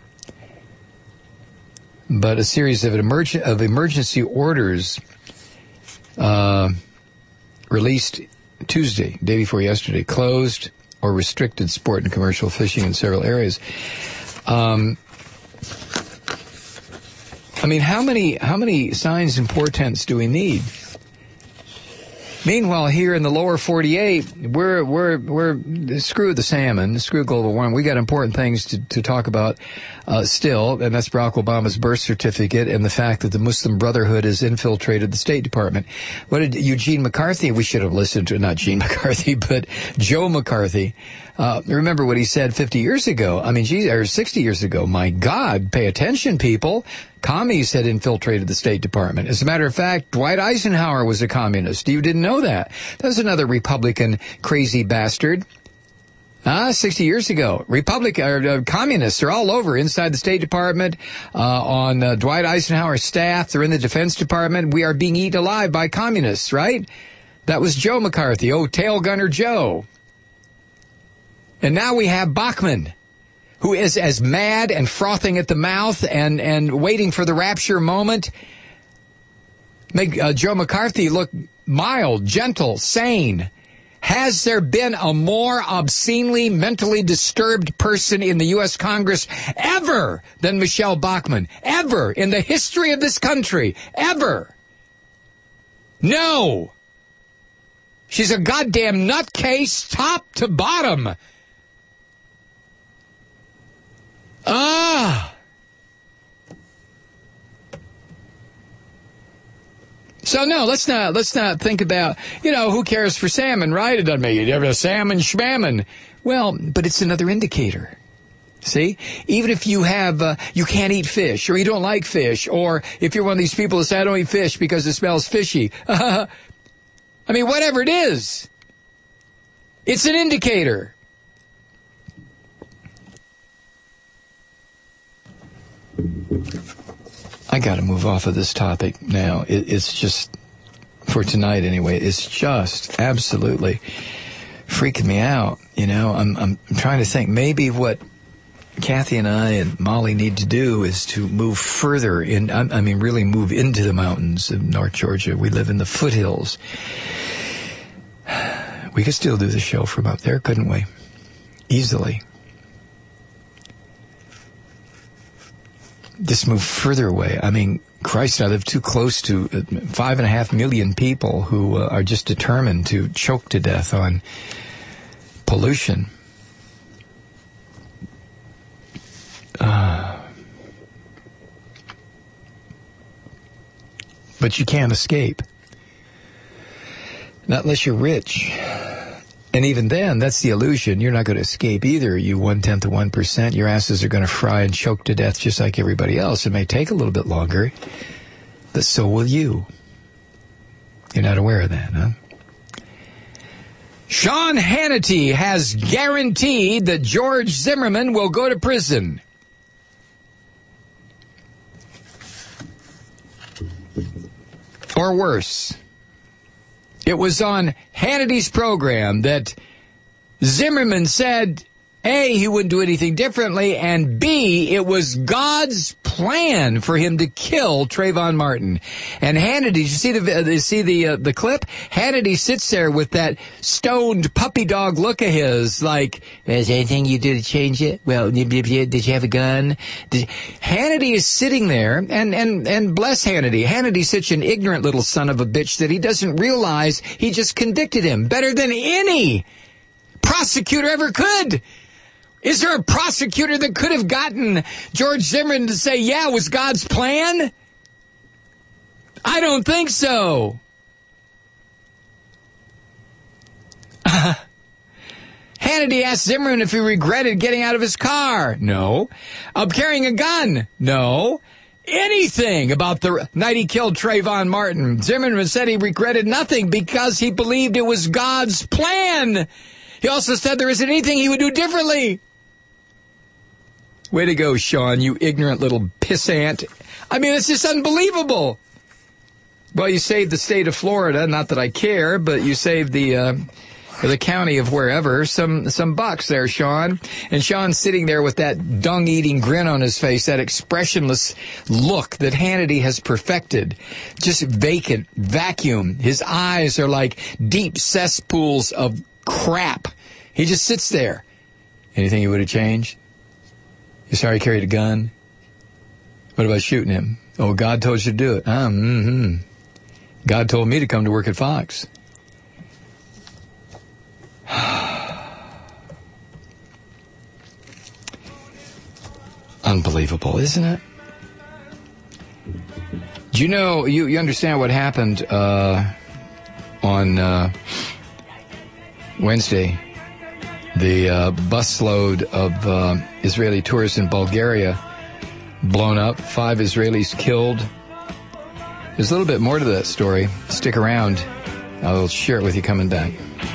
But a series of, emerg- of emergency orders uh, released Tuesday, day before yesterday, closed or restricted sport and commercial fishing in several areas. Um, I mean, how many how many signs and portents do we need? Meanwhile, here in the lower forty-eight, we're we're we're screw the salmon, screw global warming. We got important things to, to talk about uh, still, and that's Barack Obama's birth certificate and the fact that the Muslim Brotherhood has infiltrated the State Department. What did Eugene McCarthy? We should have listened to not Gene McCarthy, but Joe McCarthy. Uh, remember what he said fifty years ago. I mean, geez, or sixty years ago. My God, pay attention, people. Commies had infiltrated the State Department. As a matter of fact, Dwight Eisenhower was a communist. You didn't know that. That was another Republican crazy bastard. Ah, sixty years ago. Republican, or, uh, communists are all over inside the State Department, uh, on uh, Dwight Eisenhower's staff. They're in the Defense Department. We are being eaten alive by communists, right? That was Joe McCarthy. Oh, tail gunner Joe. And now we have Bachmann, who is as mad and frothing at the mouth and, and waiting for the rapture moment. Make uh, Joe McCarthy look mild, gentle, sane. Has there been a more obscenely mentally disturbed person in the U S Congress ever than Michelle Bachmann? Ever in the history of this country? Ever? No. She's a goddamn nutcase top to bottom. Ah. So no, let's not let's not think about, you know, who cares for salmon, right? It doesn't make it ever salmon schmammin. Well, but it's another indicator. See, even if you have uh, you can't eat fish, or you don't like fish, or if you're one of these people that say I don't eat fish because it smells fishy. Uh, I mean, whatever it is, it's an indicator. I got to move off of this topic now. It, it's just, for tonight anyway, it's just absolutely freaking me out. You know, I'm, I'm trying to think maybe what Kathy and I and Molly need to do is to move further in, I, I mean, really move into the mountains of North Georgia. We live in the foothills. We could still do the show from up there, couldn't we? Easily. Just move further away. I mean, Christ, I live too close to five and a half million people who uh, are just determined to choke to death on pollution. Uh, but you can't escape. Not unless you're rich. And even then, that's the illusion. You're not going to escape either. You one-tenth of one percent, your asses are going to fry and choke to death just like everybody else. It may take a little bit longer, but so will you. You're not aware of that, huh? Sean Hannity has guaranteed that George Zimmerman will go to prison. Or worse. It was on Hannity's program that Zimmerman said A, he wouldn't do anything differently, and B, it was God's plan for him to kill Trayvon Martin. And Hannity, did you see the uh, see the uh, the clip? Hannity sits there with that stoned puppy dog look of his, like, is there anything you do to change it? Well, did you have a gun? Did you? Hannity is sitting there, and and and bless Hannity. Hannity's such an ignorant little son of a bitch that he doesn't realize he just convicted him better than any prosecutor ever could. Is there a prosecutor that could have gotten George Zimmerman to say, yeah, it was God's plan? I don't think so. Uh, Hannity asked Zimmerman if he regretted getting out of his car. No. Of carrying a gun. No. Anything about the night he killed Trayvon Martin. Zimmerman said he regretted nothing because he believed it was God's plan. He also said there isn't anything he would do differently. Way to go, Sean, you ignorant little pissant. I mean, it's just unbelievable. Well, you saved the state of Florida, not that I care, but you saved the uh, the county of wherever, some some bucks there, Sean. And Sean's sitting there with that dung-eating grin on his face, that expressionless look that Hannity has perfected. Just vacant, vacuum. His eyes are like deep cesspools of crap. He just sits there. Anything you would have changed? You sorry he carried a gun? What about shooting him? Oh, God told you to do it. Um, mm-hmm. God told me to come to work at Fox. Unbelievable, isn't it? Do you know, you, you understand what happened uh, on uh, Wednesday? The uh, busload of uh, Israeli tourists in Bulgaria blown up, five Israelis killed. There's a little bit more to that story. Stick around. I'll share it with you coming back.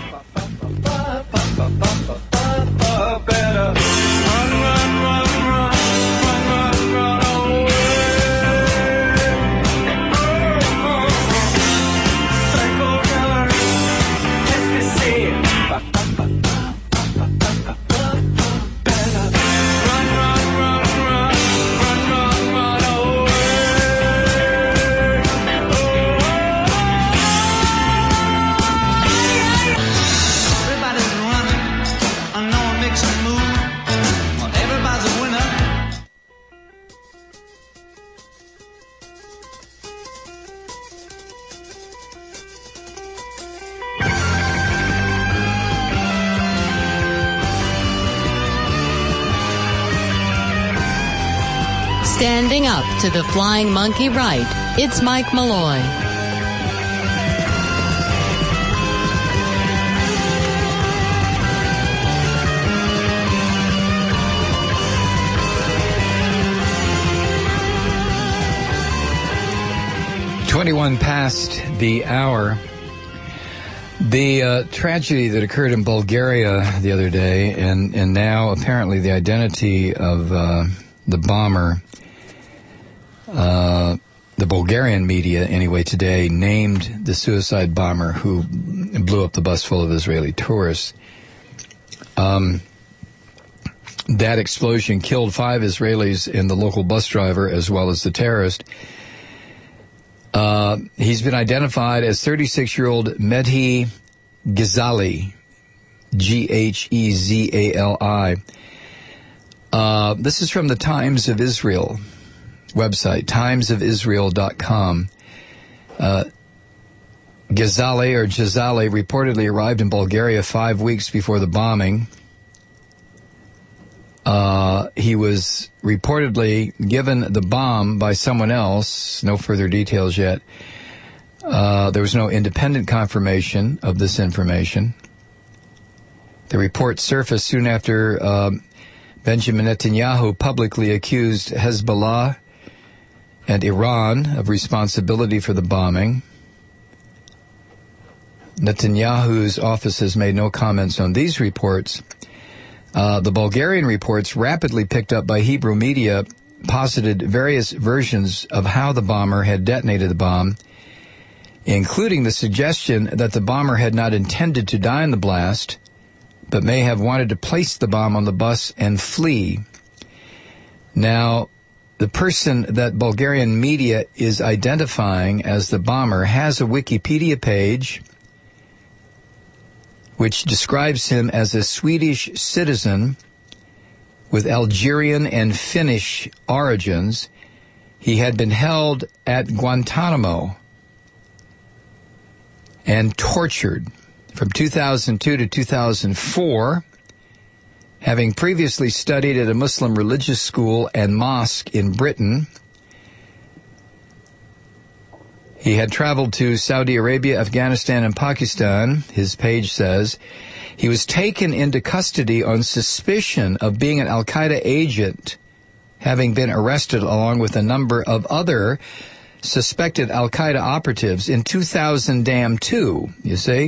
Standing up to the flying monkey right, it's Mike Malloy. twenty-one past the hour. The uh, tragedy that occurred in Bulgaria the other day, and, and now apparently the identity of uh, the bomber. Uh, the Bulgarian media, anyway, today named the suicide bomber who blew up the bus full of Israeli tourists. Um, that explosion killed five Israelis and the local bus driver as well as the terrorist. Uh, he's been identified as thirty-six-year-old Mehdi Ghazali, G H E Z A L I. Uh, this is from the Times of Israel website, times of israel dot com. Uh, Ghazali, or Ghazali, reportedly arrived in Bulgaria five weeks before the bombing. Uh, he was reportedly given the bomb by someone else. No further details yet. Uh, there was no independent confirmation of this information. The report surfaced soon after uh, Benjamin Netanyahu publicly accused Hezbollah and Iran of responsibility for the bombing. Netanyahu's office has made no comments on these reports. Uh, the Bulgarian reports, rapidly picked up by Hebrew media, posited various versions of how the bomber had detonated the bomb, including the suggestion that the bomber had not intended to die in the blast, but may have wanted to place the bomb on the bus and flee. Now, the person that Bulgarian media is identifying as the bomber has a Wikipedia page which describes him as a Swedish citizen with Algerian and Finnish origins. He had been held at Guantanamo and tortured from two thousand two to two thousand four, having previously studied at a Muslim religious school and mosque in Britain. He had traveled to Saudi Arabia, Afghanistan, and Pakistan, his page says. He was taken into custody on suspicion of being an Al-Qaeda agent, having been arrested along with a number of other suspected Al-Qaeda operatives in two thousand two, you see.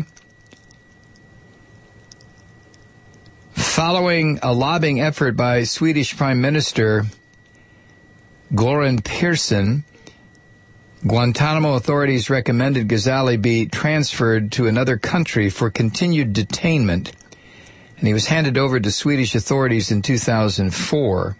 Following a lobbying effort by Swedish Prime Minister Göran Persson, Guantanamo authorities recommended Ghazali be transferred to another country for continued detainment, and he was handed over to Swedish authorities in two thousand four.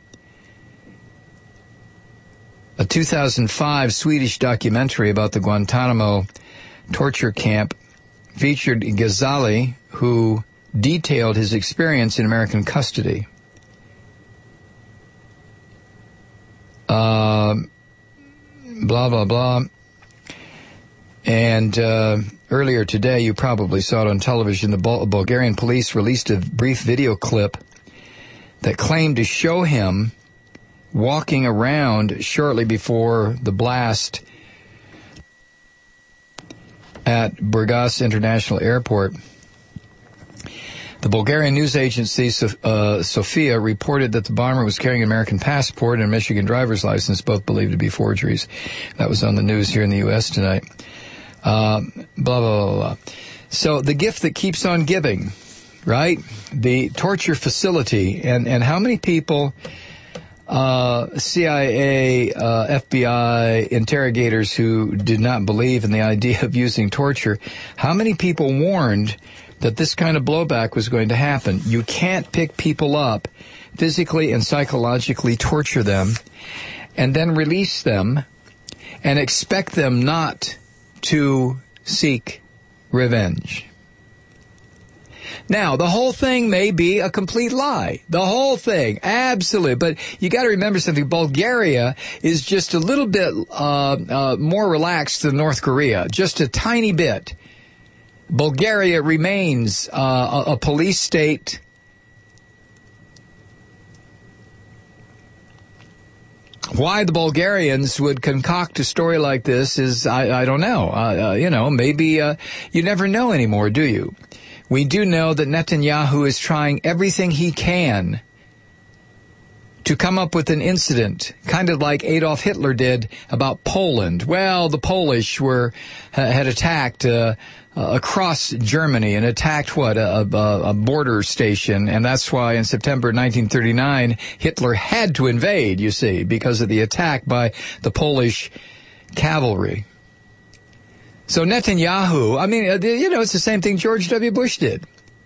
A two thousand five Swedish documentary about the Guantanamo torture camp featured Ghazali, who detailed his experience in American custody. Uh, blah, blah, blah. And uh, earlier today, you probably saw it on television, the Bul- Bulgarian police released a brief video clip that claimed to show him walking around shortly before the blast at Burgas International Airport. The Bulgarian news agency uh, Sofia reported that the bomber was carrying an American passport and a Michigan driver's license, both believed to be forgeries. That was on the news here in the U S tonight. Uh, blah, blah, blah, blah. So the gift that keeps on giving, right? The torture facility. And, and how many people, uh, C I A, uh, F B I interrogators who did not believe in the idea of using torture, how many people warned that this kind of blowback was going to happen? You can't pick people up, physically and psychologically torture them, and then release them and expect them not to seek revenge. Now, the whole thing may be a complete lie. The whole thing, absolutely. But you got to remember something. Bulgaria is just a little bit uh, uh, more relaxed than North Korea, just a tiny bit. Bulgaria remains uh, a, a police state. Why the Bulgarians would concoct a story like this is, I, I don't know. Uh, uh, you know, maybe uh, you never know anymore, do you? We do know that Netanyahu is trying everything he can to come up with an incident, kind of like Adolf Hitler did about Poland. Well, the Polish were had attacked uh, uh, across Germany and attacked what a, a, a border station, and that's why in September nineteen thirty-nine Hitler had to invade. You see, because of the attack by the Polish cavalry. So Netanyahu, I mean, you know, it's the same thing George W. Bush did.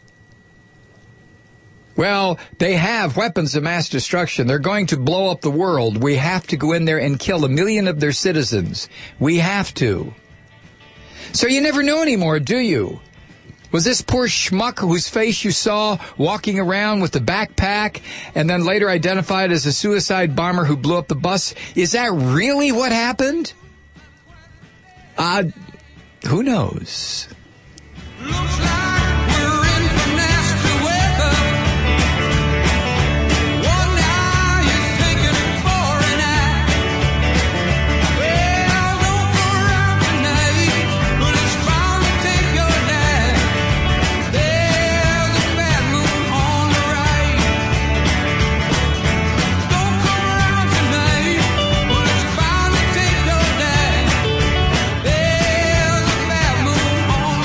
Well, they have weapons of mass destruction. They're going to blow up the world. We have to go in there and kill a million of their citizens. We have to. So you never know anymore, do you? Was this poor schmuck whose face you saw walking around with the backpack and then later identified as a suicide bomber who blew up the bus? Is that really what happened? Uh, who knows? Looks like we're in for nasty weather. One eye is taking it for an eye. Well, don't go around tonight, but it's bound to take your day. There's a bad moon on the right. Don't come around tonight, but it's bound to take your day. There's a bad moon on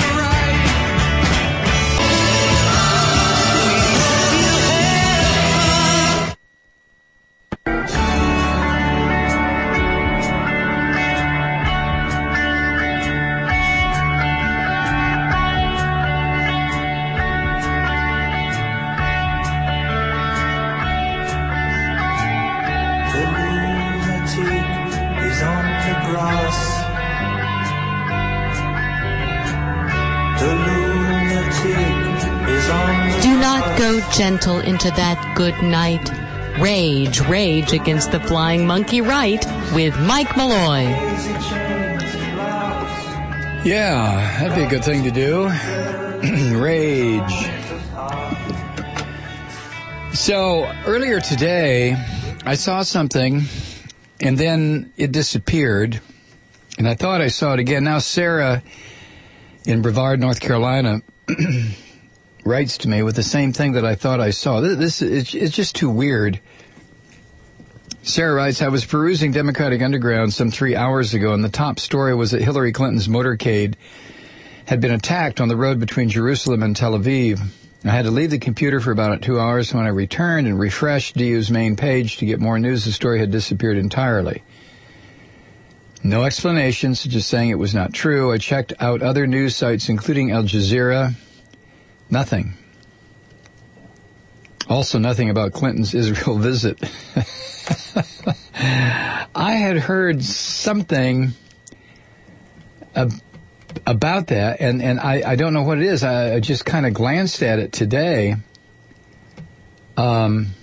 Do not go gentle into that good night. Rage, rage against the flying monkey right with Mike Malloy. Yeah, that'd be a good thing to do. Rage. So, earlier today, I saw something, and then it disappeared, and I thought I saw it again. Now, Sarah in Brevard, North Carolina, writes to me with the same thing that I thought I saw. This, this it's just too weird. Sarah writes, I was perusing Democratic Underground some three hours ago, and the top story was that Hillary Clinton's motorcade had been attacked on the road between Jerusalem and Tel Aviv. I had to leave the computer for about two hours. When I returned and refreshed D U's main page to get more news, the story had disappeared entirely. No explanations, just saying it was not true. I checked out other news sites, including Al Jazeera. Nothing. Also nothing about Clinton's Israel visit. I had heard something ab- about that, and, and I, I don't know what it is. I, I just kind of glanced at it today. Um,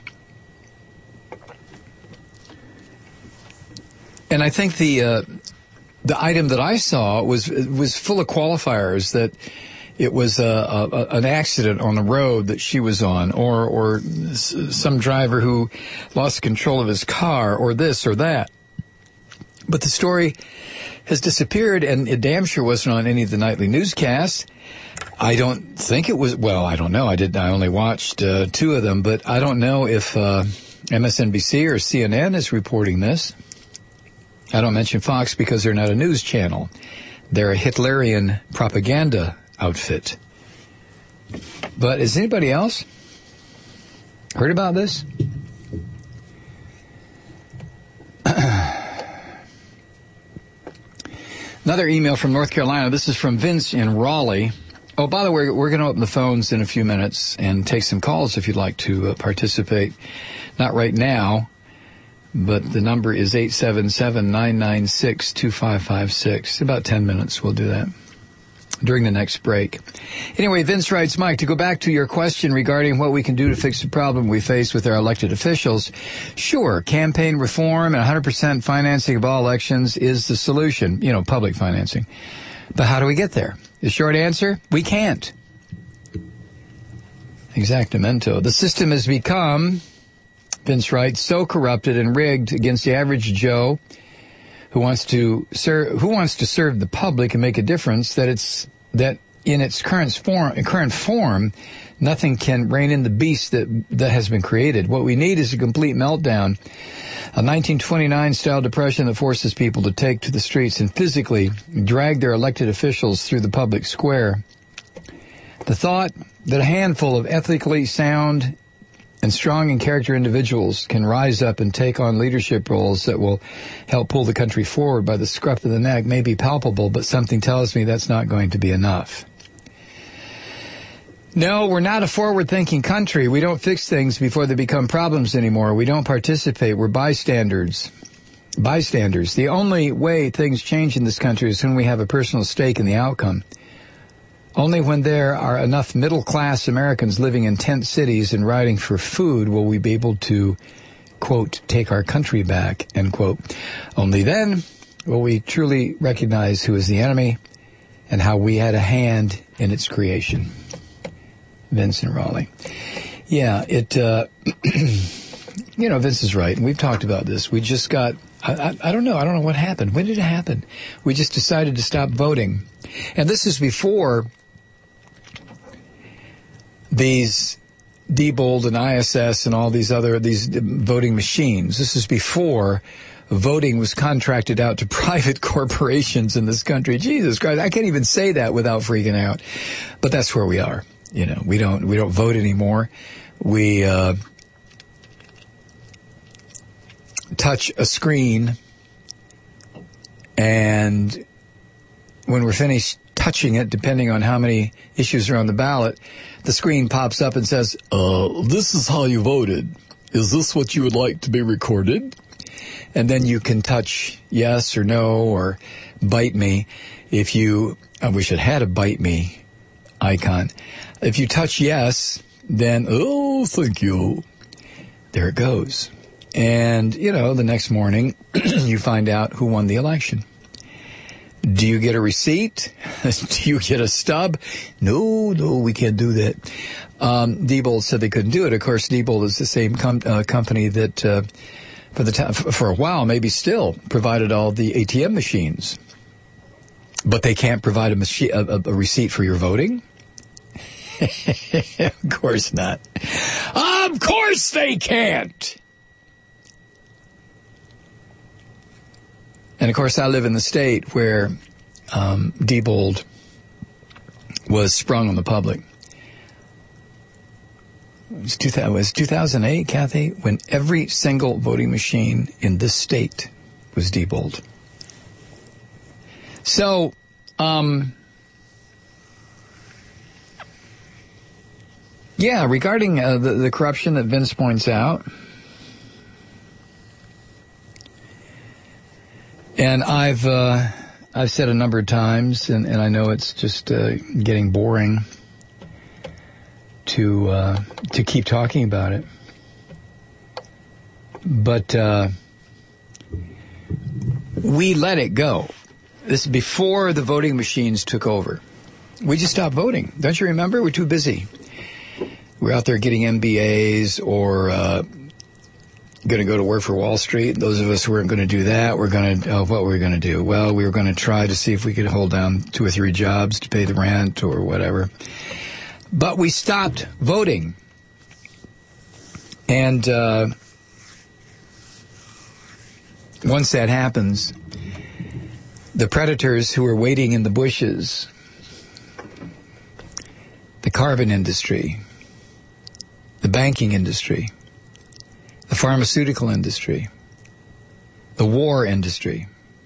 and I think the uh, the item that I saw was was full of qualifiers, that it was a, a, an accident on the road that she was on, or or some driver who lost control of his car, or this or that. But the story has disappeared, and it damn sure wasn't on any of the nightly newscasts. I don't think it was. Well, I don't know. I did. I only watched uh, two of them, but I don't know if uh, M S N B C or C N N is reporting this. I don't mention Fox because they're not a news channel. They're a Hitlerian propaganda outfit. But has anybody else heard about this? Another email from North Carolina. This is from Vince in Raleigh. Oh, by the way, we're going to open the phones in a few minutes and take some calls if you'd like to uh, participate. Not right now, but the number is eight seven seven, nine nine six, two five five six. About ten minutes, we'll do that during the next break. Anyway, Vince writes, Mike, to go back to your question regarding what we can do to fix the problem we face with our elected officials, sure, campaign reform and one hundred percent financing of all elections is the solution, you know, public financing. But how do we get there? The short answer, we can't. Exactamento. The system has become, Vince writes, so corrupted and rigged against the average Joe who wants to serve, who wants to serve the public and make a difference, that it's, that in its current form, current form, nothing can rein in the beast that, that has been created. What we need is a complete meltdown, a nineteen twenty-nine style depression that forces people to take to the streets and physically drag their elected officials through the public square. The thought that a handful of ethically sound and strong in character individuals can rise up and take on leadership roles that will help pull the country forward by the scruff of the neck may be palpable, but something tells me that's not going to be enough. No, we're not a forward-thinking country. We don't fix things before they become problems anymore. We don't participate. We're bystanders. Bystanders. The only way things change in this country is when we have a personal stake in the outcome. Only when there are enough middle-class Americans living in tent cities and riding for food will we be able to, quote, take our country back, end quote. Only then will we truly recognize who is the enemy and how we had a hand in its creation. Vince in Raleigh. Yeah, it, uh, you know, Vince is right, and we've talked about this. We just got, I, I, I don't know, I don't know what happened. When did it happen? We just decided to stop voting. And this is before these Diebold and I S S and all these other, these voting machines. This is before voting was contracted out to private corporations in this country. Jesus Christ, I can't even say that without freaking out. But that's where we are. You know, we don't, we don't vote anymore. We, uh, touch a screen, and when we're finished touching it, depending on how many issues are on the ballot, the screen pops up and says, uh, this is how you voted. Is this what you would like to be recorded? And then you can touch yes or no or bite me. If you, I wish it had a bite me icon. If you touch yes, then, oh, thank you. There it goes. And, you know, the next morning, you find out who won the election. Do you get a receipt? Do you get a stub? No, no, we can't do that. Um, Diebold said they couldn't do it. Of course, Diebold is the same com- uh, company that, uh, for the t- for a while, maybe still, provided all the A T M machines. But they can't provide a, machi- a, a, a receipt for your voting? Of course not. Of course they can't! And, of course, I live in the state where um, Diebold was sprung on the public. It was, two thousand, it was two thousand eight, Kathy, when every single voting machine in this state was Diebold. So, um, yeah, regarding uh, the, the corruption that Vince points out, and I've uh, I've said a number of times, and, and I know it's just uh, getting boring to uh, to keep talking about it, but uh, we let it go. This is before the voting machines took over. We just stopped voting. Don't you remember? We're too busy. We're out there getting M B As or uh, going to go to work for Wall Street. Those of us who weren't going to do that, we're going to, oh, what were we going to do? Well, we were going to try to see if we could hold down two or three jobs to pay the rent or whatever. But we stopped voting. And uh, once that happens, the predators who are waiting in the bushes, the carbon industry, the banking industry, the pharmaceutical industry, the war industry,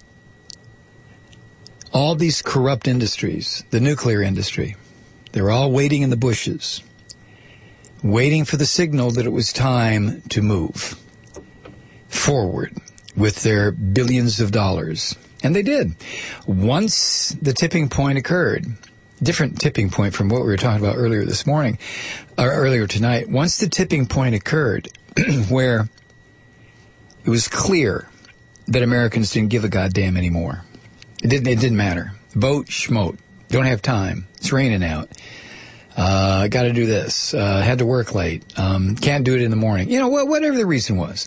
all these corrupt industries, the nuclear industry, they're all waiting in the bushes, waiting for the signal that it was time to move forward with their billions of dollars. And they did. Once the tipping point occurred, different tipping point from what we were talking about earlier this morning, or earlier tonight, once the tipping point occurred where it was clear that Americans didn't give a goddamn anymore. It didn't, it didn't matter. Vote, schmote. Don't have time. It's raining out. Uh, got to do this. Uh, had to work late. Um, can't do it in the morning. You know, whatever the reason was.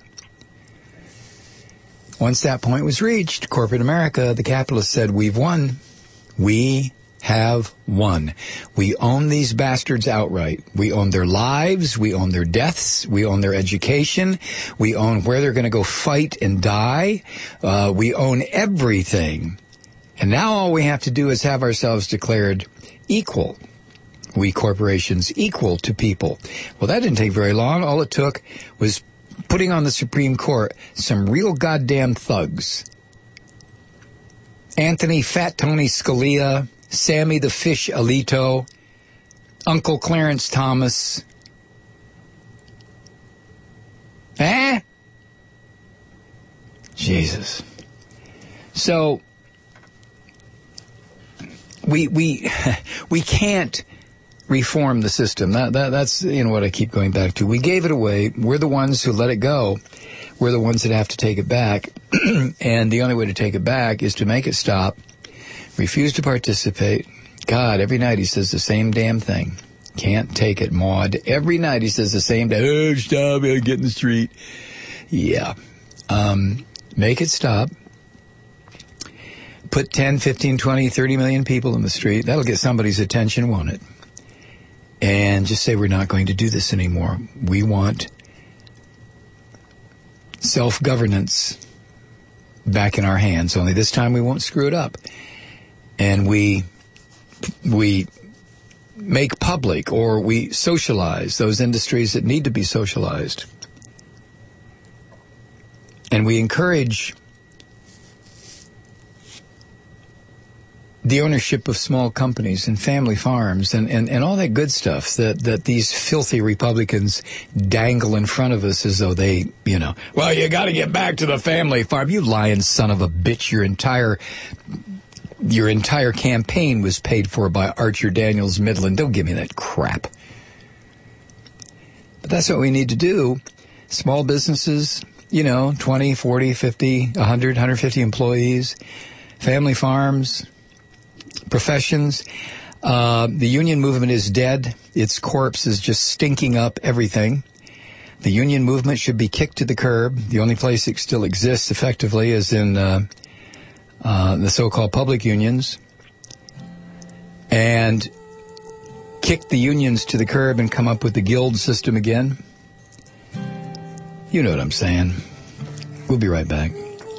Once that point was reached, corporate America, the capitalists said, we've won. We have won. We own these bastards outright. We own their lives. We own their deaths. We own their education. We own where they're going to go fight and die. Uh, we own everything. And now all we have to do is have ourselves declared equal. We corporations equal to people. Well, that didn't take very long. All it took was putting on the Supreme Court some real goddamn thugs. Anthony Fat Tony Scalia, Sammy the Fish Alito, Uncle Clarence Thomas. Eh? Jesus. So we we we can't reform the system. That, that that's you know what I keep going back to. We gave it away. We're the ones who let it go. We're the ones that have to take it back. And the only way to take it back is to make it stop. Refuse to participate. God, every night he says the same damn thing. Can't take it, Maud. Every night he says the same damn, oh, stop, I get in the street. Yeah. Um, make it stop. Put ten, fifteen, twenty, thirty million people in the street. That'll get somebody's attention, won't it? And just say we're not going to do this anymore. We want self-governance back in our hands. Only this time we won't screw it up. And we we make public or we socialize those industries that need to be socialized. And we encourage the ownership of small companies and family farms and, and, and all that good stuff that, that these filthy Republicans dangle in front of us as though they, you know, well, you got to get back to the family farm. You lying son of a bitch, your entire your entire campaign was paid for by Archer Daniels Midland. Don't give me that crap. But that's what we need to do. Small businesses, you know, twenty, forty, fifty, one hundred, one hundred fifty employees, family farms, professions. Uh, the union movement is dead. Its corpse is just stinking up everything. The union movement should be kicked to the curb. The only place it still exists effectively is in uh, uh, the so-called public unions. And kick the unions to the curb and come up with the guild system again. You know what I'm saying. We'll be right back.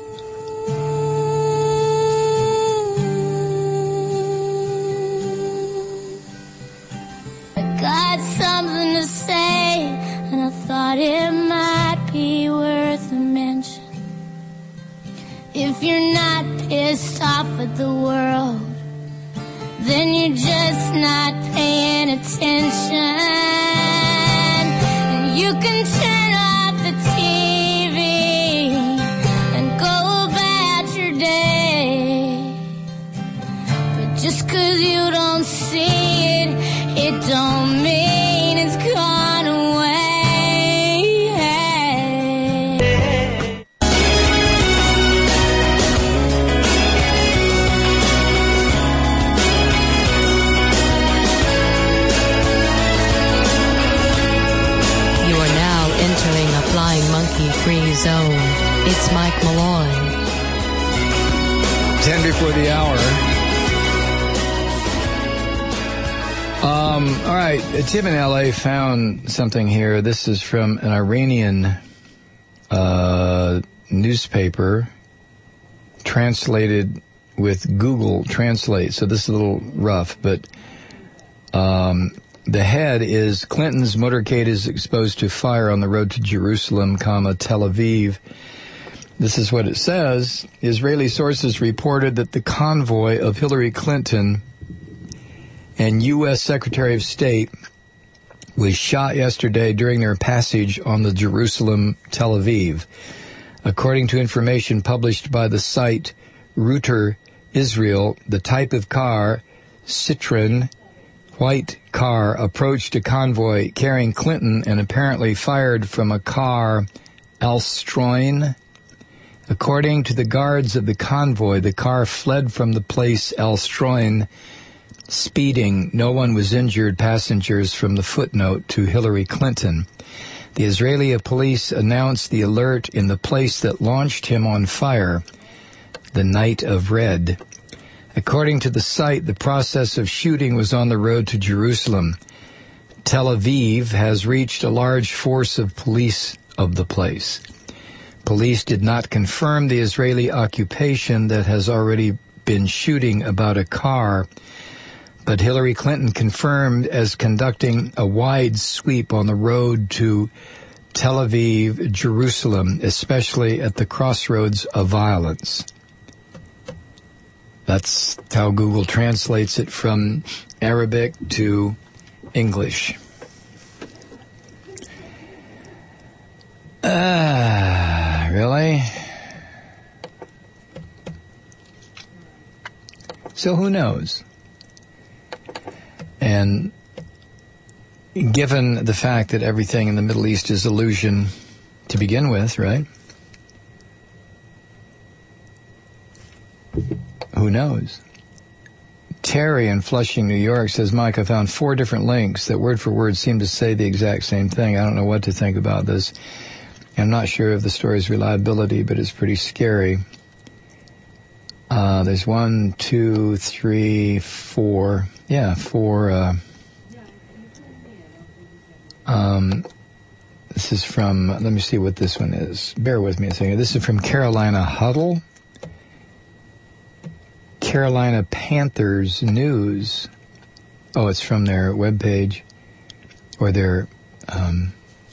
I got something to say, and I thought it might be worth a mention. If you're not pissed off at the world, then you're just not paying attention. And you can turn off the T V and go about your day. But just 'cause you don't see it, it don't mean it's gone away. Entering a Flying Monkey free zone. It's Mike Malloy. Ten before the hour. Um, all right, Tim in L A found something here. This is from an Iranian uh, newspaper, translated with Google Translate. So this is a little rough, but um, the head is Clinton's motorcade is exposed to fire on the road to Jerusalem, comma, Tel Aviv. This is what it says. Israeli sources reported that the convoy of Hillary Clinton and U S Secretary of State was shot yesterday during their passage on the Jerusalem-Tel Aviv. According to information published by the site Router Israel, the type of car, Citroen white car, approached a convoy carrying Clinton and apparently fired from a car, Alstroin. According to the guards of the convoy, the car fled from the place Alstroin, speeding. No one was injured. Passengers from the footnote to Hillary Clinton. The Israeli police announced the alert in the place that launched him on fire, the Night of Red. According to the site, the process of shooting was on the road to Jerusalem. Tel Aviv has reached a large force of police of the place. Police did not confirm the Israeli occupation that has already been shooting about a car, but Hillary Clinton confirmed as conducting a wide sweep on the road to Tel Aviv, Jerusalem, especially at the crossroads of violence. That's how Google translates it from Arabic to English. Ah, uh, really? So who knows? And given the fact that everything in the Middle East is illusion to begin with, right? Who knows? Terry in Flushing, New York says, Mike, I found four different links that word for word seem to say the exact same thing. I don't know what to think about this. I'm not sure of the story's reliability, but it's pretty scary. Uh, there's one, two, three, four. Yeah, four. Uh, um, this is from, let me see what this one is. Bear with me a second. This is from Carolina Huddle. Carolina Panthers News. Oh, it's from their webpage or their um,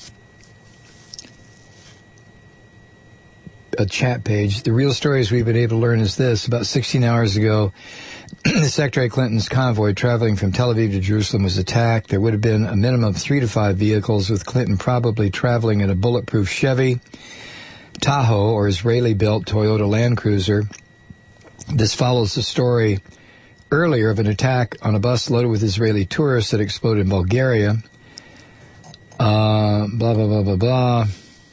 a chat page. The real stories we've been able to learn is this. About sixteen hours ago, Secretary Clinton's convoy traveling from Tel Aviv to Jerusalem was attacked. There would have been a minimum of three to five vehicles, with Clinton probably traveling in a bulletproof Chevy Tahoe or Israeli-built Toyota Land Cruiser. This follows the story earlier of an attack on a bus loaded with Israeli tourists that exploded in Bulgaria. Uh, blah, blah, blah, blah, blah.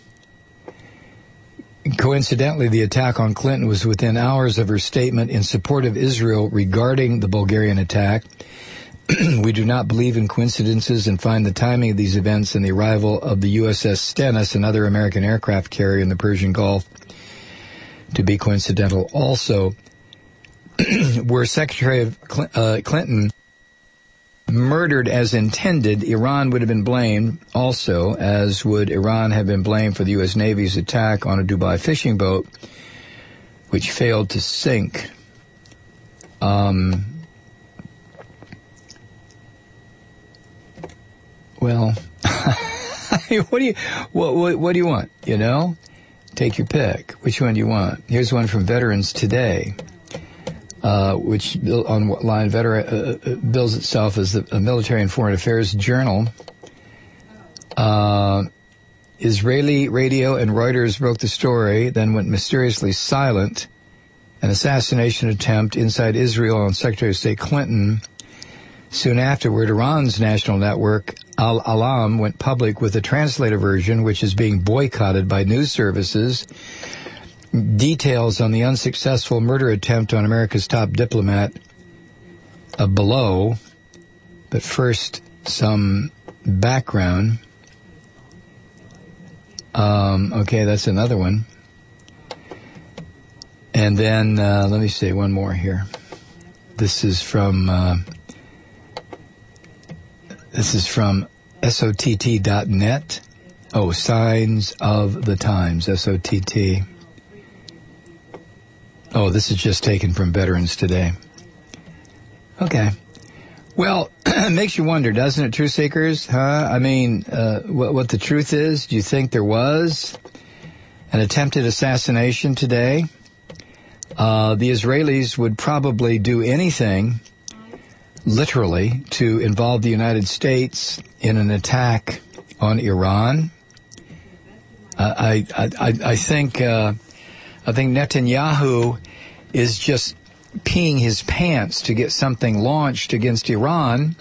Coincidentally, the attack on Clinton was within hours of her statement in support of Israel regarding the Bulgarian attack. We do not believe in coincidences and find the timing of these events and the arrival of the U S S Stennis, another American aircraft carrier in the Persian Gulf, to be coincidental. Also, were Secretary of Cl- uh, Clinton murdered as intended, Iran would have been blamed also, as would Iran have been blamed for the U S Navy's attack on a Dubai fishing boat, which failed to sink. Um, well, what do you what, what what do you want? You know, take your pick. Which one do you want? Here's one from Veterans Today. Uh, which on line veteran uh, bills itself as the Military and Foreign Affairs Journal. Uh, Israeli radio and Reuters broke the story, then went mysteriously silent. An assassination attempt inside Israel on Secretary of State Clinton. Soon afterward, Iran's national network, Al-Alam, went public with a translated version, which is being boycotted by news services. Details on the unsuccessful murder attempt on America's top diplomat uh, below. But first, some background. Um, okay, that's another one. And then, uh, let me say one more here. This is from, uh, this is from S O T T dot net. Oh, Signs of the Times, S O T T. Oh, this is just taken from Veterans Today. Okay. Well, it makes you wonder, doesn't it, Truth Seekers? Huh? I mean, uh, what, what the truth is, do you think there was an attempted assassination today? Uh, the Israelis would probably do anything, literally, to involve the United States in an attack on Iran. Uh, I, I, I, I think... Uh, I think Netanyahu is just peeing his pants to get something launched against Iran,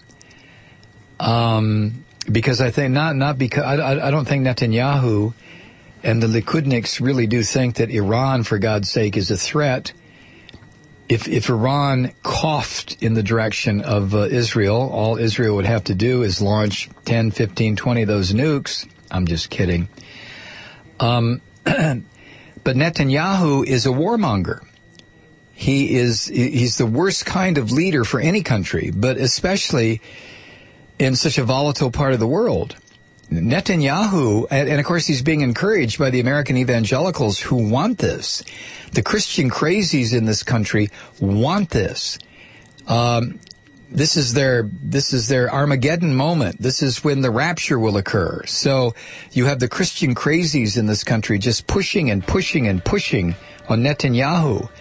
um, because I think not not because I, I don't think Netanyahu and the Likudniks really do think that Iran, for God's sake, is a threat. If if Iran coughed in the direction of uh, Israel, all Israel would have to do is launch ten, fifteen, twenty of those nukes. I'm just kidding. Um. But Netanyahu is a warmonger. He is, he's the worst kind of leader for any country, but especially in such a volatile part of the world. Netanyahu, and, and of course he's being encouraged by the American evangelicals who want this. The Christian crazies in this country want this. Um, This is their, this is their Armageddon moment. This is when the rapture will occur. So you have the Christian crazies in this country just pushing and pushing and pushing on Netanyahu.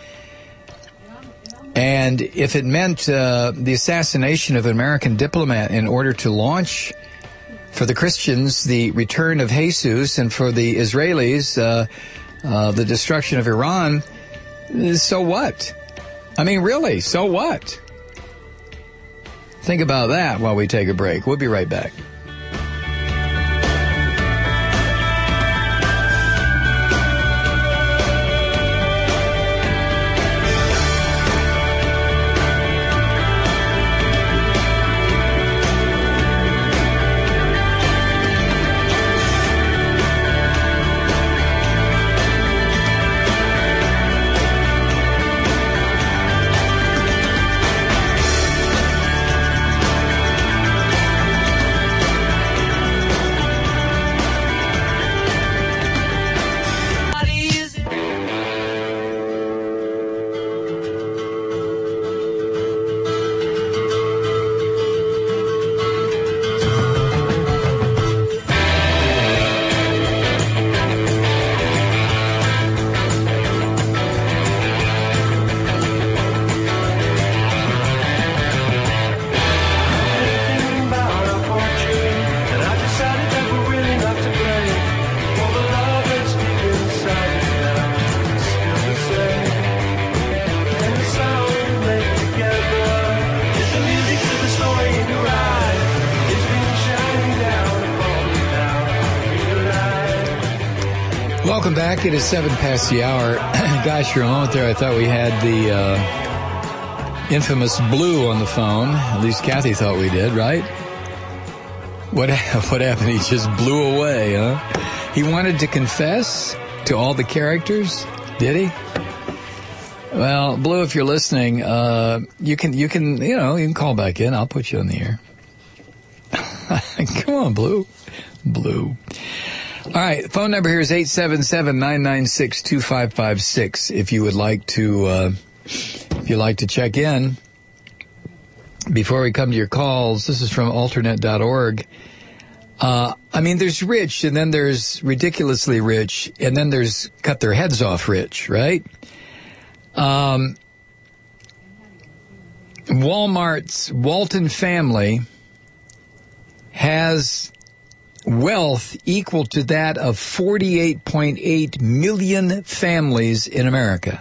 And if it meant uh, the assassination of an American diplomat in order to launch for the Christians the return of Jesus and for the Israelis uh, uh, the destruction of Iran, so what? I mean, really, so what? Think about that while we take a break. We'll be right back. Welcome back. It is seven past the hour. Gosh, for a moment there, I thought we had the uh, infamous Blue on the phone. At least Kathy thought we did, right? What what happened? He just blew away, huh? He wanted to confess to all the characters, did he? Well, Blue, if you're listening, uh, you can you can you know you can call back in. I'll put you on the air. Come on, Blue, Blue. All right, phone number here is eight seven seven, nine nine six, two five five six. If you would like to, uh, if you'd like to check in. Before we come to your calls, this is from alternate dot org. Uh, I mean, there's rich, and then there's ridiculously rich, and then there's cut their heads off rich, right? Um, Walmart's Walton family has wealth equal to that of forty-eight point eight million families in America.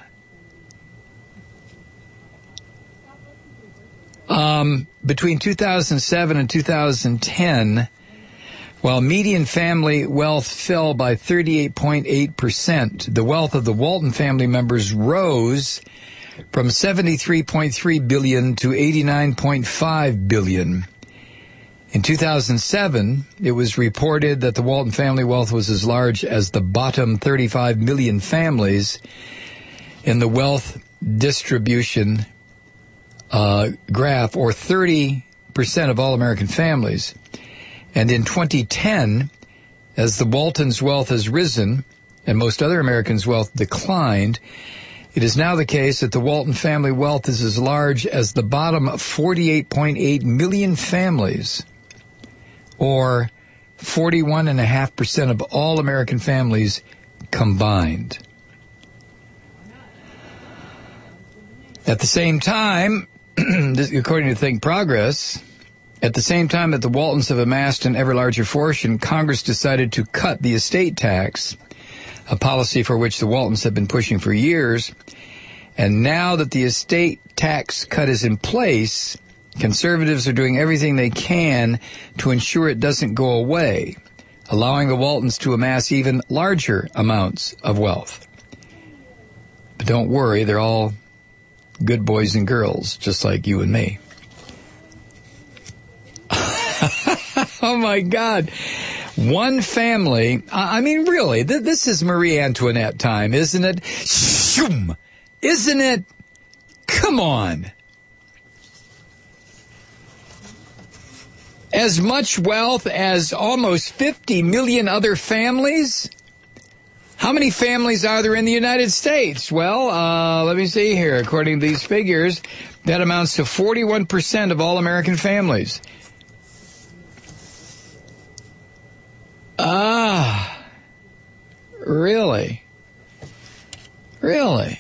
Um, between two thousand seven and two thousand ten, while median family wealth fell by thirty-eight point eight percent, the wealth of the Walton family members rose from seventy-three point three billion dollars to eighty-nine point five billion dollars. In two thousand seven, it was reported that the Walton family wealth was as large as the bottom thirty-five million families in the wealth distribution uh, graph, or thirty percent of all American families. And in twenty ten, as the Waltons' wealth has risen and most other Americans' wealth declined, it is now the case that the Walton family wealth is as large as the bottom forty-eight point eight million families, or forty-one point five percent of all American families combined. At the same time, according to Think Progress, at the same time that the Waltons have amassed an ever larger fortune, Congress decided to cut the estate tax, a policy for which the Waltons have been pushing for years. And now that the estate tax cut is in place, conservatives are doing everything they can to ensure it doesn't go away, allowing the Waltons to amass even larger amounts of wealth. But don't worry, they're all good boys and girls, just like you and me. Oh, my God. One family, I mean, really, th- this is Marie Antoinette time, isn't it? Shoom! Isn't it? Come on. As much wealth as almost fifty million other families? How many families are there in the United States? Well, uh, let me see here. According to these figures, that amounts to forty-one percent of all American families. Ah, really? Really?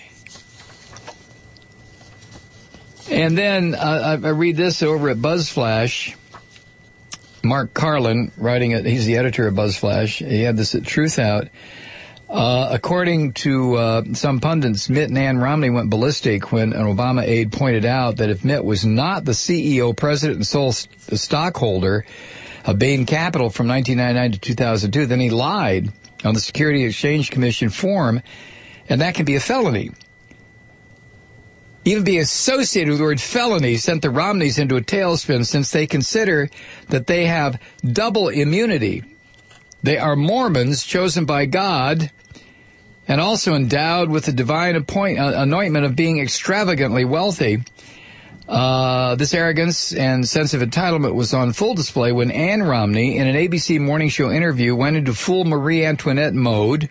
And then uh, I read this over at BuzzFlash. Mark Carlin, writing it, he's the editor of BuzzFlash. He had this at Truth Out. Uh, according to uh, some pundits, Mitt and Ann Romney went ballistic when an Obama aide pointed out that if Mitt was not the C E O, president, and sole st- stockholder of Bain Capital from nineteen ninety-nine to two thousand two, then he lied on the Security Exchange Commission form, and that can be a felony. Even being associated with the word felony sent the Romneys into a tailspin, since they consider that they have double immunity. They are Mormons chosen by God and also endowed with the divine appoint, uh, anointment of being extravagantly wealthy. Uh, this arrogance and sense of entitlement was on full display when Ann Romney, in an A B C morning show interview, went into full Marie Antoinette mode.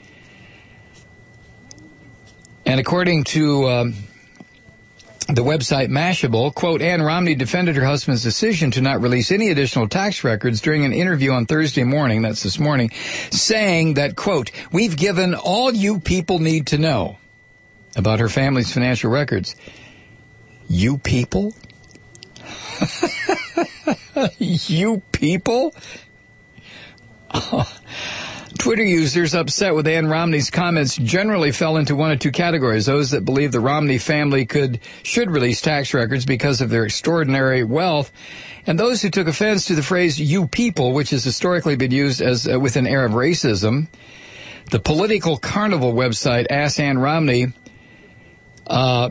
And according to um, the website Mashable, quote, Ann Romney defended her husband's decision to not release any additional tax records during an interview on Thursday morning, that's this morning, saying that, quote, we've given all you people need to know about her family's financial records. You people? You people? Oh. Twitter users upset with Ann Romney's comments generally fell into one of two categories: those that believe the Romney family could should release tax records because of their extraordinary wealth, and those who took offense to the phrase "you people," which has historically been used as uh, with an air of racism. The Political Carnival website asks Ann Romney, uh,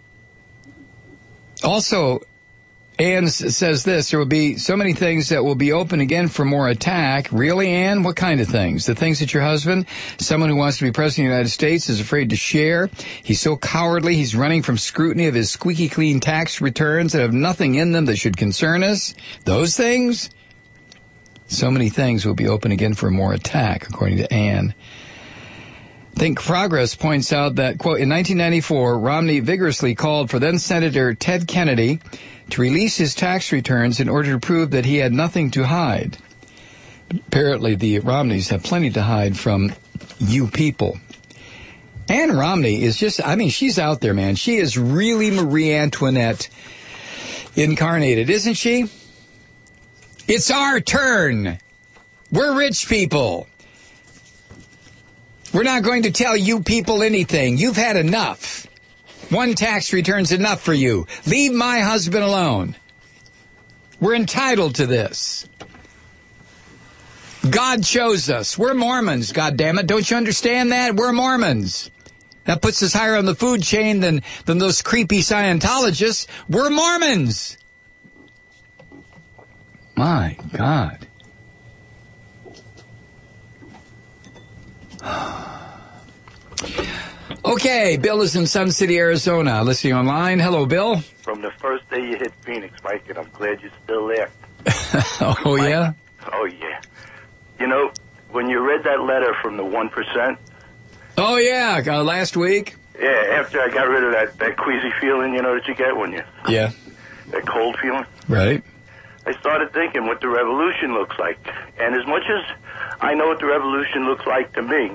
also, Ann says this, there will be so many things that will be open again for more attack. Really, Ann? What kind of things? The things that your husband, someone who wants to be president of the United States, is afraid to share. He's so cowardly, he's running from scrutiny of his squeaky clean tax returns that have nothing in them that should concern us. Those things? So many things will be open again for more attack, according to Ann. Think Progress points out that, quote, in nineteen ninety-four, Romney vigorously called for then-Senator Ted Kennedy to release his tax returns in order to prove that he had nothing to hide. Apparently, the Romneys have plenty to hide from you people. Ann Romney is just, I mean, she's out there, man. She is really Marie Antoinette incarnated, isn't she? It's our turn. We're rich people. We're not going to tell you people anything. You've had enough. One tax return's enough for you. Leave my husband alone. We're entitled to this. God chose us. We're Mormons, goddammit. Don't you understand that? We're Mormons. That puts us higher on the food chain than, than those creepy Scientologists. We're Mormons. My God. Okay, Bill is in Sun City, Arizona. Listening online. Hello, Bill. From the first day you hit Phoenix, Mike, and I'm glad you're still there. Oh, Mike, yeah? Oh, yeah. You know, when you read that letter from the one percent. Oh, yeah, uh, last week. Yeah, after I got rid of that, that queasy feeling, you know, that you get when you... Yeah. That cold feeling. Right. I started thinking what the revolution looks like. And as much as I know what the revolution looks like to me,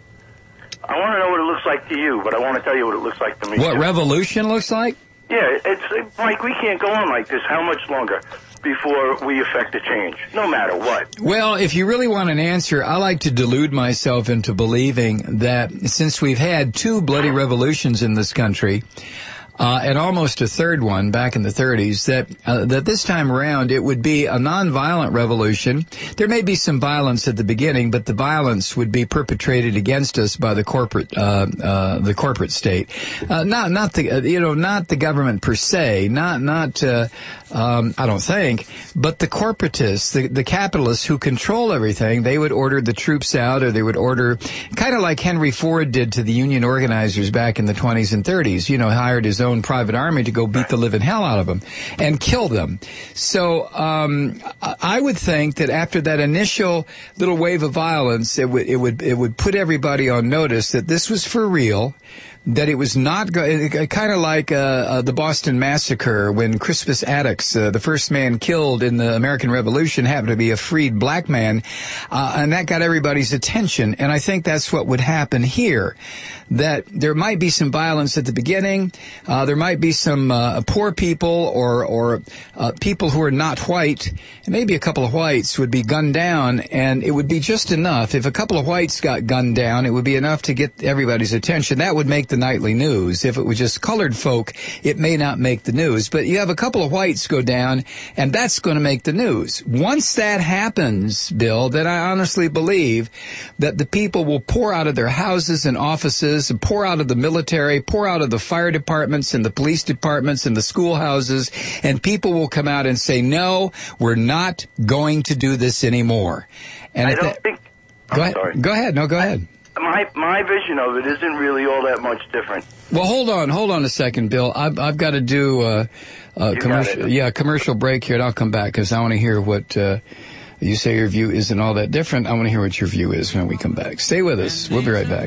I want to know what it looks like to you, but I want to tell you what it looks like to me. What too. revolution looks like? Yeah, it's Mike, we can't go on like this. How much longer before we affect a change, no matter what? Well, if you really want an answer, I like to delude myself into believing that since we've had two bloody revolutions in this country, Uh, and almost a third one back in the thirties, that uh, that this time around it would be a nonviolent revolution. There may be some violence at the beginning, but the violence would be perpetrated against us by the corporate uh, uh, the corporate state, uh, not not the uh, you know not the government per se, not not uh, um, I don't think, but the corporatists, the the capitalists who control everything. They would order the troops out, or they would order, kind of like Henry Ford did to the union organizers back in the twenties and thirties. You know, hired his own private army to go beat the living hell out of them and kill them. So um, I would think that after that initial little wave of violence, it would it would it would put everybody on notice that this was for real. That it was not go- kind of like uh, uh, the Boston Massacre when Crispus Attucks, uh, the first man killed in the American Revolution, happened to be a freed black man, uh, and that got everybody's attention. And I think that's what would happen here. That there might be some violence at the beginning, uh, there might be some uh, poor people or or uh, people who are not white, and maybe a couple of whites would be gunned down, and it would be just enough. If a couple of whites got gunned down, it would be enough to get everybody's attention. That would make the nightly news. If it was just colored folk, it may not make the news. But you have a couple of whites go down, and that's going to make the news. Once that happens, Bill, then I honestly believe that the people will pour out of their houses and offices, and pour out of the military, pour out of the fire departments and the police departments and the schoolhouses, and people will come out and say, no, we're not going to do this anymore. And I if don't that, think... Go I'm ahead. sorry. Go ahead. No, go ahead. My my vision of it isn't really all that much different. Well, hold on, hold on a second, Bill. I've, I've got to do uh, a commercial, yeah, commercial break here, and I'll come back because I want to hear what uh, you say. Your view isn't all that different. I want to hear what your view is when we come back. Stay with us. We'll be right back.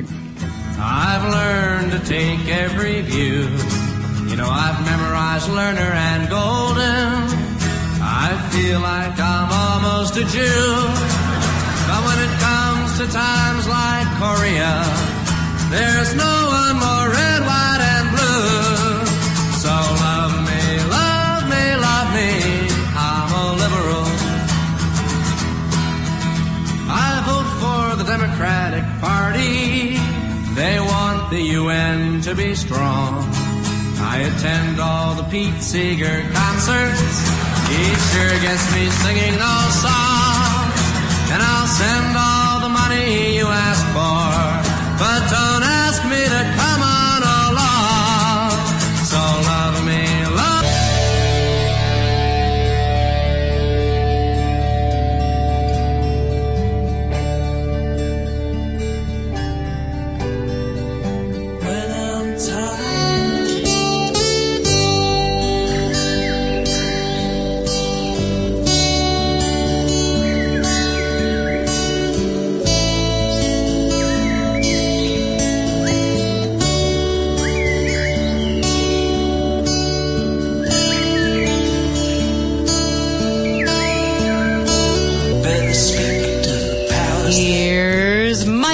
I've learned to take every view. You know, I've memorized Lerner and Golden. I feel like I'm almost a Jew. But when it comes to times like Korea, there's no one more red, white, and blue. So love me, love me, love me, I'm a liberal. I vote for the Democratic Party. They want the U N to be strong. I attend all the Pete Seeger concerts. He sure gets me singing those songs. And I'll send all the money you ask for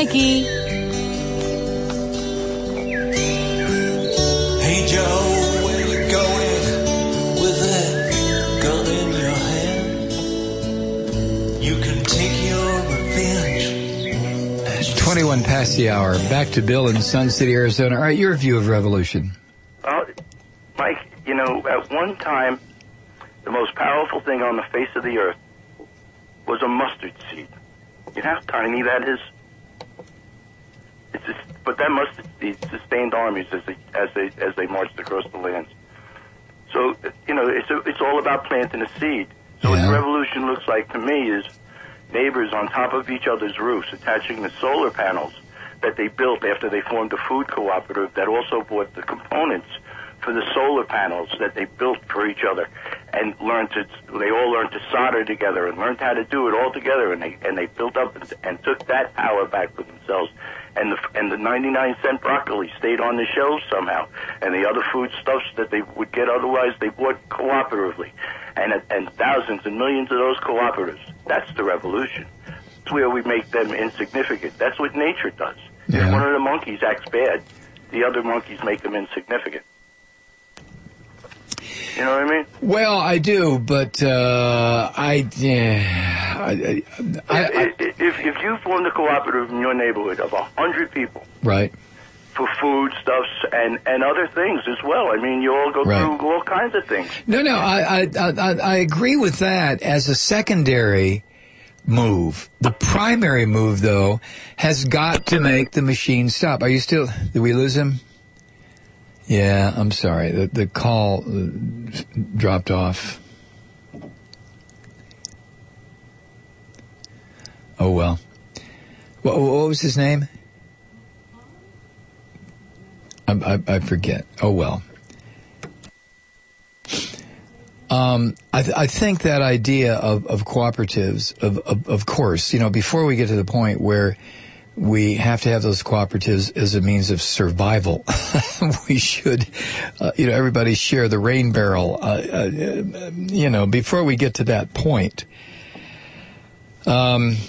Mikey. Hey Joe, where you going with that gun in your hand? You can take your revenge. twenty-one past the hour. Back to Bill in Sun City, Arizona. All right, your view of revolution. Uh, Mike, you know, at one time, the most powerful thing on the face of the earth was a mustard seed. You know how tiny that is? It's just, but that mustard seed sustained armies as they as they as they marched across the lands. So you know, it's a, it's all about planting a seed. So Yeah. what the revolution looks like to me is neighbors on top of each other's roofs attaching the solar panels that they built after they formed a food cooperative that also bought the components for the solar panels that they built for each other, and learned to, they all learned to solder together and learned how to do it all together, and they and they built up and, and took that power back for themselves. And the and the ninety-nine cent broccoli stayed on the shelves somehow, and the other foodstuffs that they would get otherwise they bought cooperatively, and and thousands and millions of those cooperatives. That's the revolution. That's where we make them insignificant. That's what nature does. Yeah. If one of the monkeys acts bad, the other monkeys make them insignificant. You know what I mean? Well, I do, but uh, I, yeah, I, I, I, if, if if you formed a cooperative in your neighborhood of a hundred people, right, for food stuffs and and other things as well. I mean, you all go Right. through all kinds of things. No, no, I, I, I, I agree with that as a secondary move. The primary move, though, has got to make the machine stop. Are you still? Did we lose him? Yeah, I'm sorry. The, the call uh, dropped off. Oh, well. What, what was his name? I, I, I forget. Oh, well. Um, I, th- I think that idea of, of cooperatives, of, of, of course, you know, before we get to the point where we have to have those cooperatives as a means of survival, we should, uh, you know, everybody share the rain barrel, uh, uh, you know, before we get to that point. Um,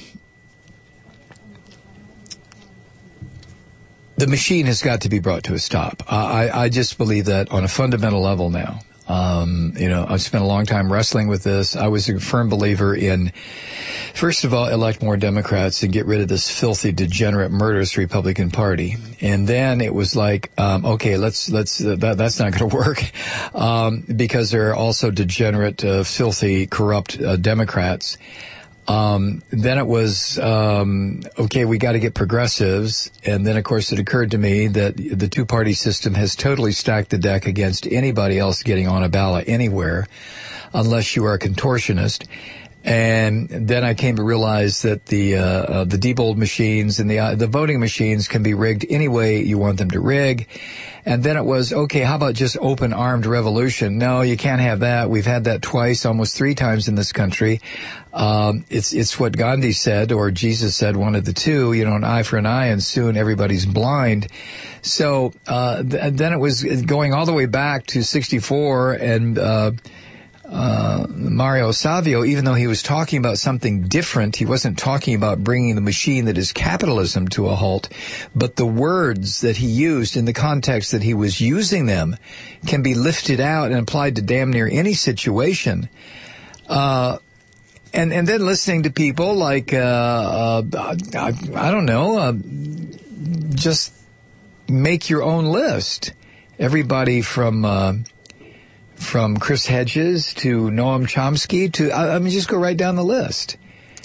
the machine has got to be brought to a stop. I, I just believe that on a fundamental level now. Um, you know, I've spent a long time wrestling with this. I was a firm believer in, first of all, elect more Democrats and get rid of this filthy, degenerate, murderous Republican Party. And then it was like, um, okay, let's, let's, uh, that, that's not going to work, um, because there are also degenerate, uh, filthy, corrupt, uh, Democrats. Um, then it was, um, okay, we got to get progressives. And then, of course, it occurred to me that the two-party system has totally stacked the deck against anybody else getting on a ballot anywhere, unless you are a contortionist. And then I came to realize that the, uh, uh the Diebold machines and the, uh, the voting machines can be rigged any way you want them to rig. And then it was, okay, how about just open armed revolution? No, you can't have that. We've had that twice, almost three times in this country. Um, it's, it's what Gandhi said, or Jesus said, one of the two, you know, an eye for an eye, and soon everybody's blind. So, uh, th- then it was going all the way back to sixty-four, and, uh, Uh, Mario Savio, even though he was talking about something different, he wasn't talking about bringing the machine that is capitalism to a halt, but the words that he used in the context that he was using them can be lifted out and applied to damn near any situation. Uh, and, and then listening to people like, uh, uh I, I don't know, uh, just make your own list. Everybody from, uh, From Chris Hedges to Noam Chomsky to, I, I mean, just go right down the list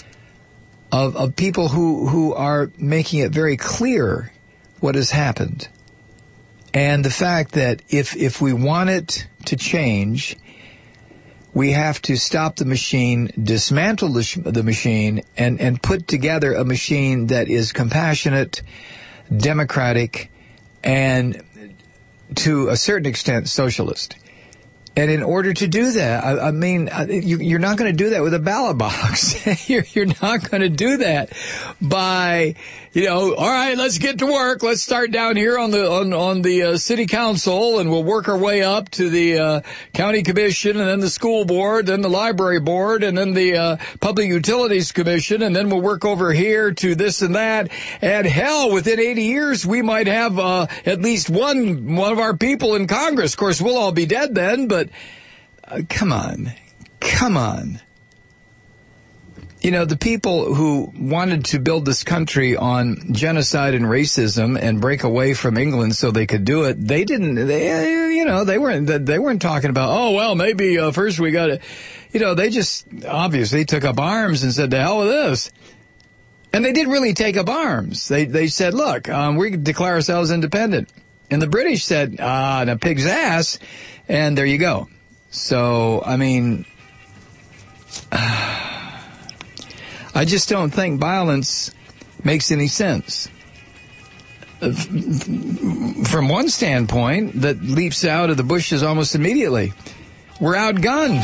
of, of people who, who are making it very clear what has happened. And the fact that if, if we want it to change, we have to stop the machine, dismantle the, sh- the machine, and, and put together a machine that is compassionate, democratic, and to a certain extent socialist. And in order to do that, I, I mean, you, you're not going to do that with a ballot box. you're, you're not going to do that by, you know, all right, let's get to work. Let's start down here on the on on the uh, city council, and we'll work our way up to the uh, county commission, and then the school board, then the library board, and then the uh, public utilities commission, and then we'll work over here to this and that. And hell, within eighty years, we might have uh, at least one one of our people in Congress. Of course, we'll all be dead then, but uh, come on, come on. You know, the people who wanted to build this country on genocide and racism and break away from England so they could do it, they didn't, they, you know, they weren't, they weren't talking about, oh, well, maybe uh, first we got to, you know, they just obviously took up arms and said, to hell with this. And they didn't really take up arms. They, they said, look, um, we declare ourselves independent. And the British said, ah, in a pig's ass, and there you go. So, I mean, uh, I just don't think violence makes any sense. From one standpoint, that leaps out of the bushes almost immediately. We're outgunned.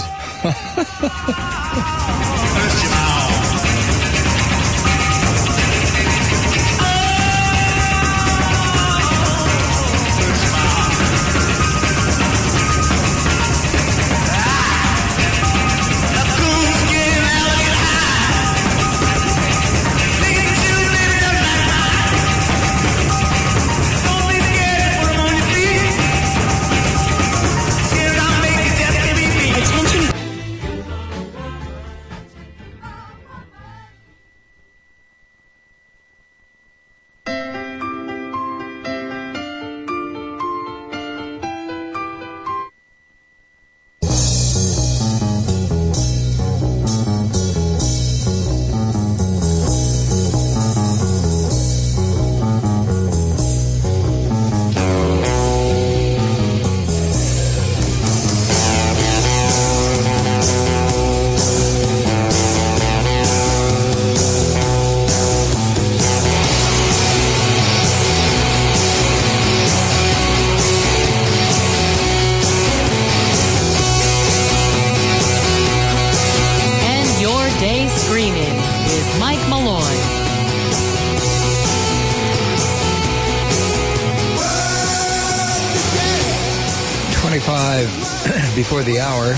Before the hour.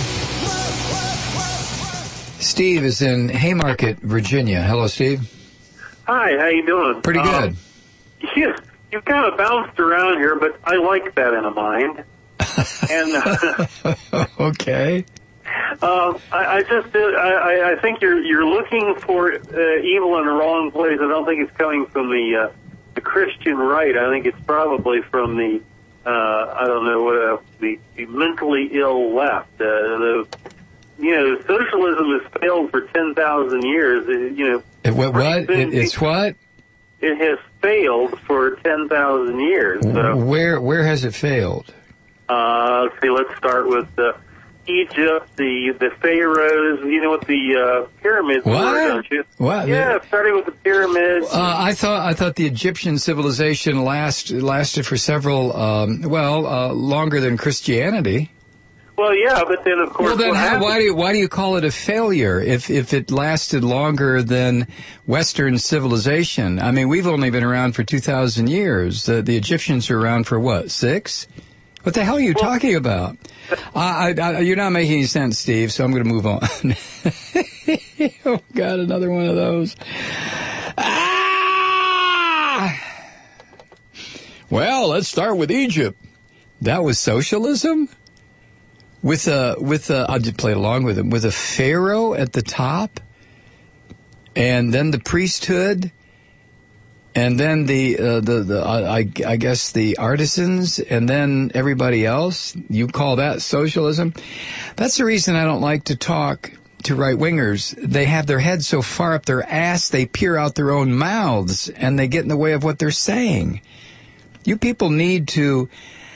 Steve is in Haymarket, Virginia. Hello, Steve. Hi, how you doing? Pretty good. Um, you, you've kind of bounced around here, but I like that in a mind. And uh, okay. Uh, I, I just I, I think you're you're looking for uh, evil in the wrong place. I don't think it's coming from the uh, the Christian right. I think it's probably from the Uh, I don't know, uh, the, the mentally ill left. Uh, the, you know, socialism has failed for ten thousand years. It, you know, it, what? what? It, it's what? It has failed for ten thousand years. So, where where has it failed? Uh, let's see. Let's start with uh, Egypt, the the pharaohs. You know what the uh, pyramids what? were, don't you? What? Yeah, starting with the pyramids. Uh, I thought I thought the Egyptian civilization last lasted for several, um, well, uh, longer than Christianity. Well, yeah, but then of course. Well, then what how, happened? why do you, why do you call it a failure if if it lasted longer than Western civilization? I mean, we've only been around for two thousand years. Uh, the Egyptians are around for what, six? What the hell are you well, talking about? I, I, I, you're not making any sense, Steve, so I'm going to move on. Oh, God, another one of those. Ah! Well, let's start with Egypt. That was socialism? With a, with a, I'll just play along with it, with a pharaoh at the top, and then the priesthood, and then the, uh, the, the, uh, I, I guess the artisans, and then everybody else. You call that socialism? That's the reason I don't like to talk to right-wingers. They have their heads so far up their ass, they peer out their own mouths, and they get in the way of what they're saying. You people need to,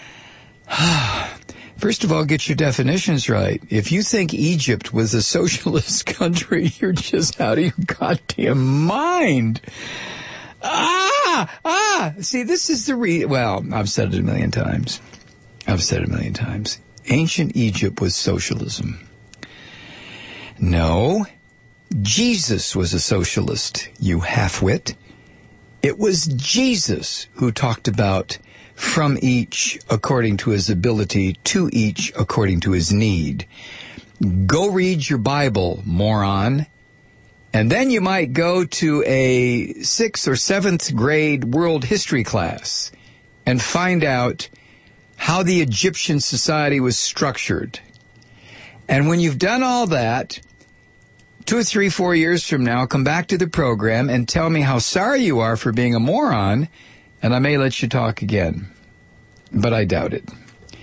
first of all, get your definitions right. If you think Egypt was a socialist country, you're just out of your goddamn mind. Ah, ah, see, this is the re, well, I've said it a million times. I've said it a million times. Ancient Egypt was socialism. No, Jesus was a socialist, you half-wit. It was Jesus who talked about from each according to his ability, to each according to his need. Go read your Bible, moron. And then you might go to a sixth or seventh grade world history class and find out how the Egyptian society was structured. And when you've done all that, two or three, four years from now, come back to the program and tell me how sorry you are for being a moron, and I may let you talk again. But I doubt it.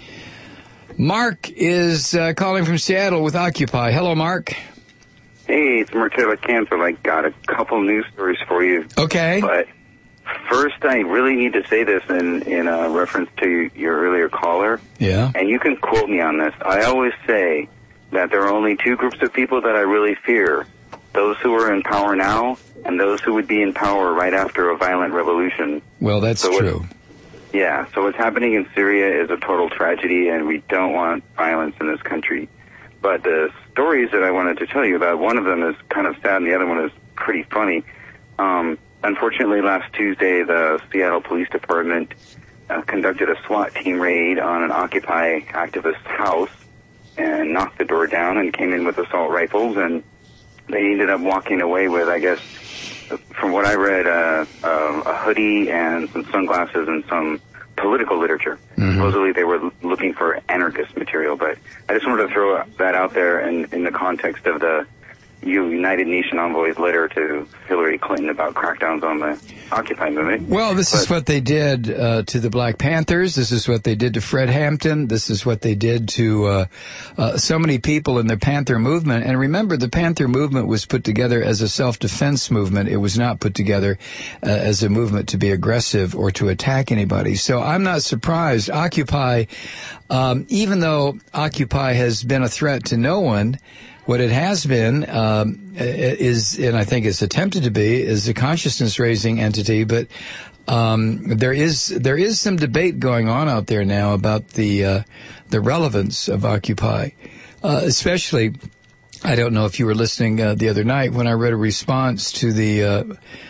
Mark is uh, calling from Seattle with Occupy. Hello, Mark. Hey, it's Mark with Canfield. I got a couple news stories for you. Okay. But first, I really need to say this in, in uh, reference to your earlier caller. Yeah. And you can quote me on this. I always say that there are only two groups of people that I really fear. Those who are in power now and those who would be in power right after a violent revolution. Well, that's so true. Yeah, so what's happening in Syria is a total tragedy, and we don't want violence in this country. But the stories that I wanted to tell you about, one of them is kind of sad, and the other one is pretty funny. Um, unfortunately, last Tuesday, the Seattle Police Department uh, conducted a SWAT team raid on an Occupy activist's house and knocked the door down and came in with assault rifles, and they ended up walking away with, I guess, from what I read, uh, uh, a hoodie and some sunglasses and some political literature. Mm-hmm. Supposedly they were looking for anarchist material, but I just wanted to throw that out there in, in the context of the United Nations envoy's letter to Hillary Clinton about crackdowns on the Occupy movement. Well, this but, is what they did uh, to the Black Panthers. This is what they did to Fred Hampton. This is what they did to uh, uh, so many people in the Panther movement. And remember, the Panther movement was put together as a self-defense movement. It was not put together uh, as a movement to be aggressive or to attack anybody. So I'm not surprised. Occupy, um, even though Occupy has been a threat to no one, what it has been um, is, and I think it's attempted to be, is a consciousness-raising entity. But um, there is there is some debate going on out there now about the uh, the relevance of Occupy, uh, especially. I don't know if you were listening uh, the other night when I read a response to the uh,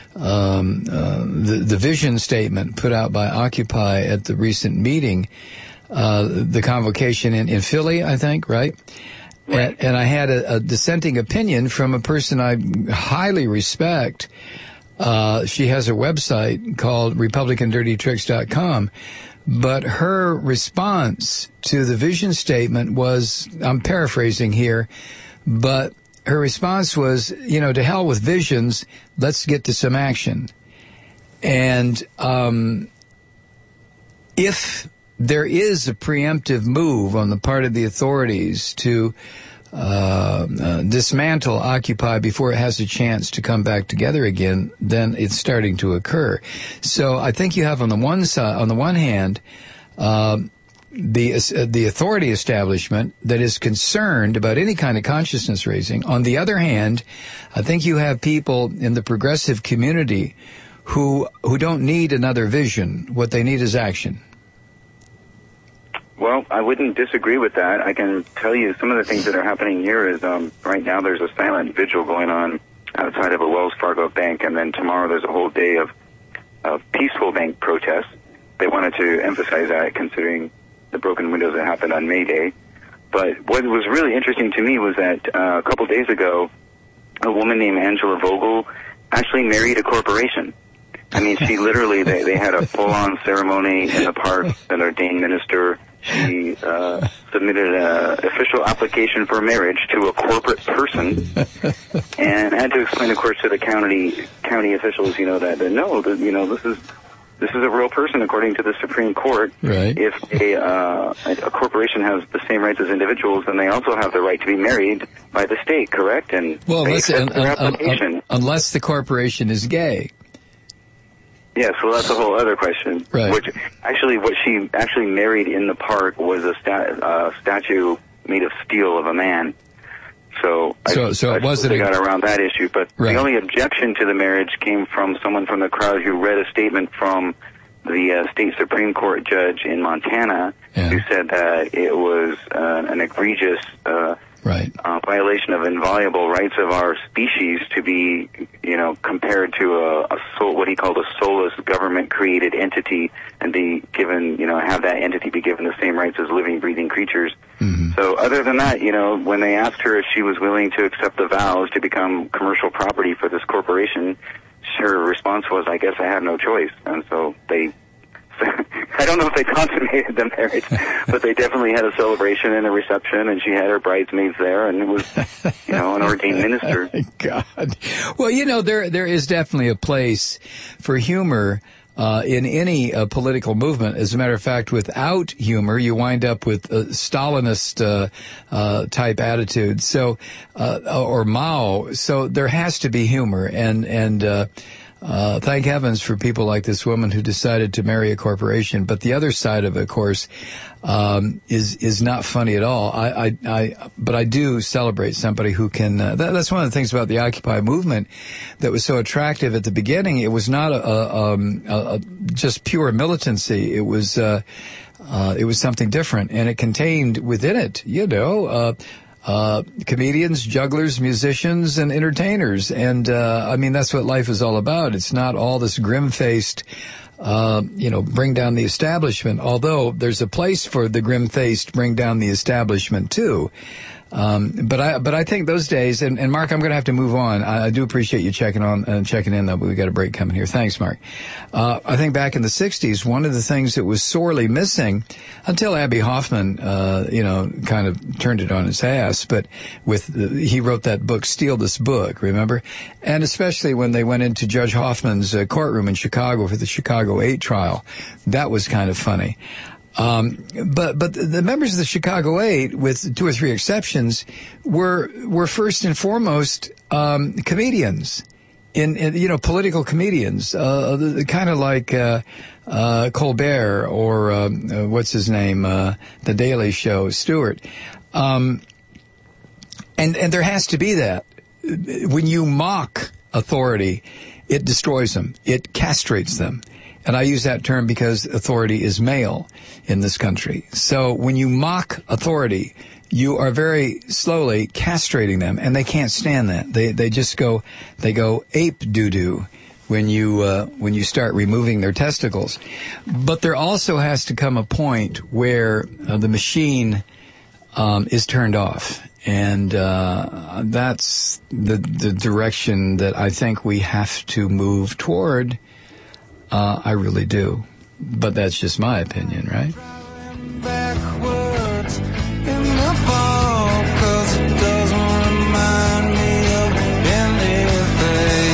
um, uh, the, the vision statement put out by Occupy at the recent meeting, uh, the convocation in, in Philly, I think, right? And, and I had a, a dissenting opinion from a person I highly respect. Uh, she has a website called Republican Dirty Tricks dot com. But her response to the vision statement was, I'm paraphrasing here, but her response was, you know, to hell with visions, let's get to some action. And um, if there is a preemptive move on the part of the authorities to uh, uh, dismantle Occupy before it has a chance to come back together again, then it's starting to occur. So I think you have on the one side, on the one hand, uh, the uh, the authority establishment that is concerned about any kind of consciousness raising. On the other hand, I think you have people in the progressive community who who don't need another vision. What they need is action. Well, I wouldn't disagree with that. I can tell you some of the things that are happening here is um, right now there's a silent vigil going on outside of a Wells Fargo bank, and then tomorrow there's a whole day of, of peaceful bank protests. They wanted to emphasize that considering the broken windows that happened on May Day. But what was really interesting to me was that uh, a couple days ago, a woman named Angela Vogel actually married a corporation. I mean, she literally, they, they had a full-on ceremony in the park, an ordained minister. She uh, submitted an official application for marriage to a corporate person and had to explain, of course, to the county county officials, you know, that, that no, that, you know, this is this is a real person according to the Supreme Court. Right. If a, uh, a corporation has the same rights as individuals, then they also have the right to be married by the state, correct? And well, they listen, accept their un, application. Un, un, unless the corporation is gay. Yes, well, that's a whole other question. Right. Which actually, what she actually married in the park was a sta- uh, statue made of steel of a man. So, so, I, so it I wasn't. They got around that issue, but right. The only objection to the marriage came from someone from the crowd who read a statement from the uh, state Supreme Court judge in Montana, yeah. who said that it was uh, an egregious uh, Right. Uh, violation of inviolable rights of our species to be, you know, compared to a, a soul, what he called a soulless government-created entity, and be given, you know, have that entity be given the same rights as living, breathing creatures. Mm-hmm. So other than that, you know, when they asked her if she was willing to accept the vows to become commercial property for this corporation, her response was, I guess I have no choice. And so they, I don't know if they consummated the marriage, but they definitely had a celebration and a reception, and she had her bridesmaids there, and it was, you know, an ordained minister. God. Well, you know, there there is definitely a place for humor uh, in any uh, political movement. As a matter of fact, without humor, you wind up with a Stalinist uh, uh, type attitude. So, uh, or Mao. So there has to be humor, and and. Uh, Uh, thank heavens for people like this woman who decided to marry a corporation. But the other side of it, of course, um, is is not funny at all. I, I, I but I do celebrate somebody who can. Uh, that, that's one of the things about the Occupy movement that was so attractive at the beginning. It was not a, a, um, a, a just pure militancy. It was uh, uh, it was something different, and it contained within it, you know. Uh, Uh, comedians, jugglers, musicians, and entertainers. And, uh, I mean, that's what life is all about. It's not all this grim-faced, uh, you know, bring down the establishment, although there's a place for the grim-faced bring down the establishment, too. Um, but I, but I think those days, and, and Mark, I'm going to have to move on. I, I do appreciate you checking on, uh, checking in though, but we got a break coming here. Thanks, Mark. Uh, I think back in the sixties, one of the things that was sorely missing until Abby Hoffman, uh, you know, kind of turned it on its ass, but with, the, he wrote that book, Steal This Book, remember? And especially when they went into Judge Hoffman's uh, courtroom in Chicago for the Chicago eight trial. That was kind of funny. Um, but, but the members of the Chicago Eight, with two or three exceptions, were, were first and foremost, um, comedians. In, in, you know, political comedians, uh, kind of like, uh, uh, Colbert or, um, uh, what's his name, uh, The Daily Show, Stewart. Um, and, and there has to be that. When you mock authority, it destroys them. It castrates them. And I use that term because authority is male in this country. So when you mock authority, you are very slowly castrating them, and they can't stand that. They they just go they go ape doo-doo when you uh, when you start removing their testicles. But there also has to come a point where uh, the machine um, is turned off. And uh, that's the the direction that I think we have to move toward. Uh, I really do. But that's just my opinion, right? Backwards in the fall, 'cause it doesn't remind me of anything.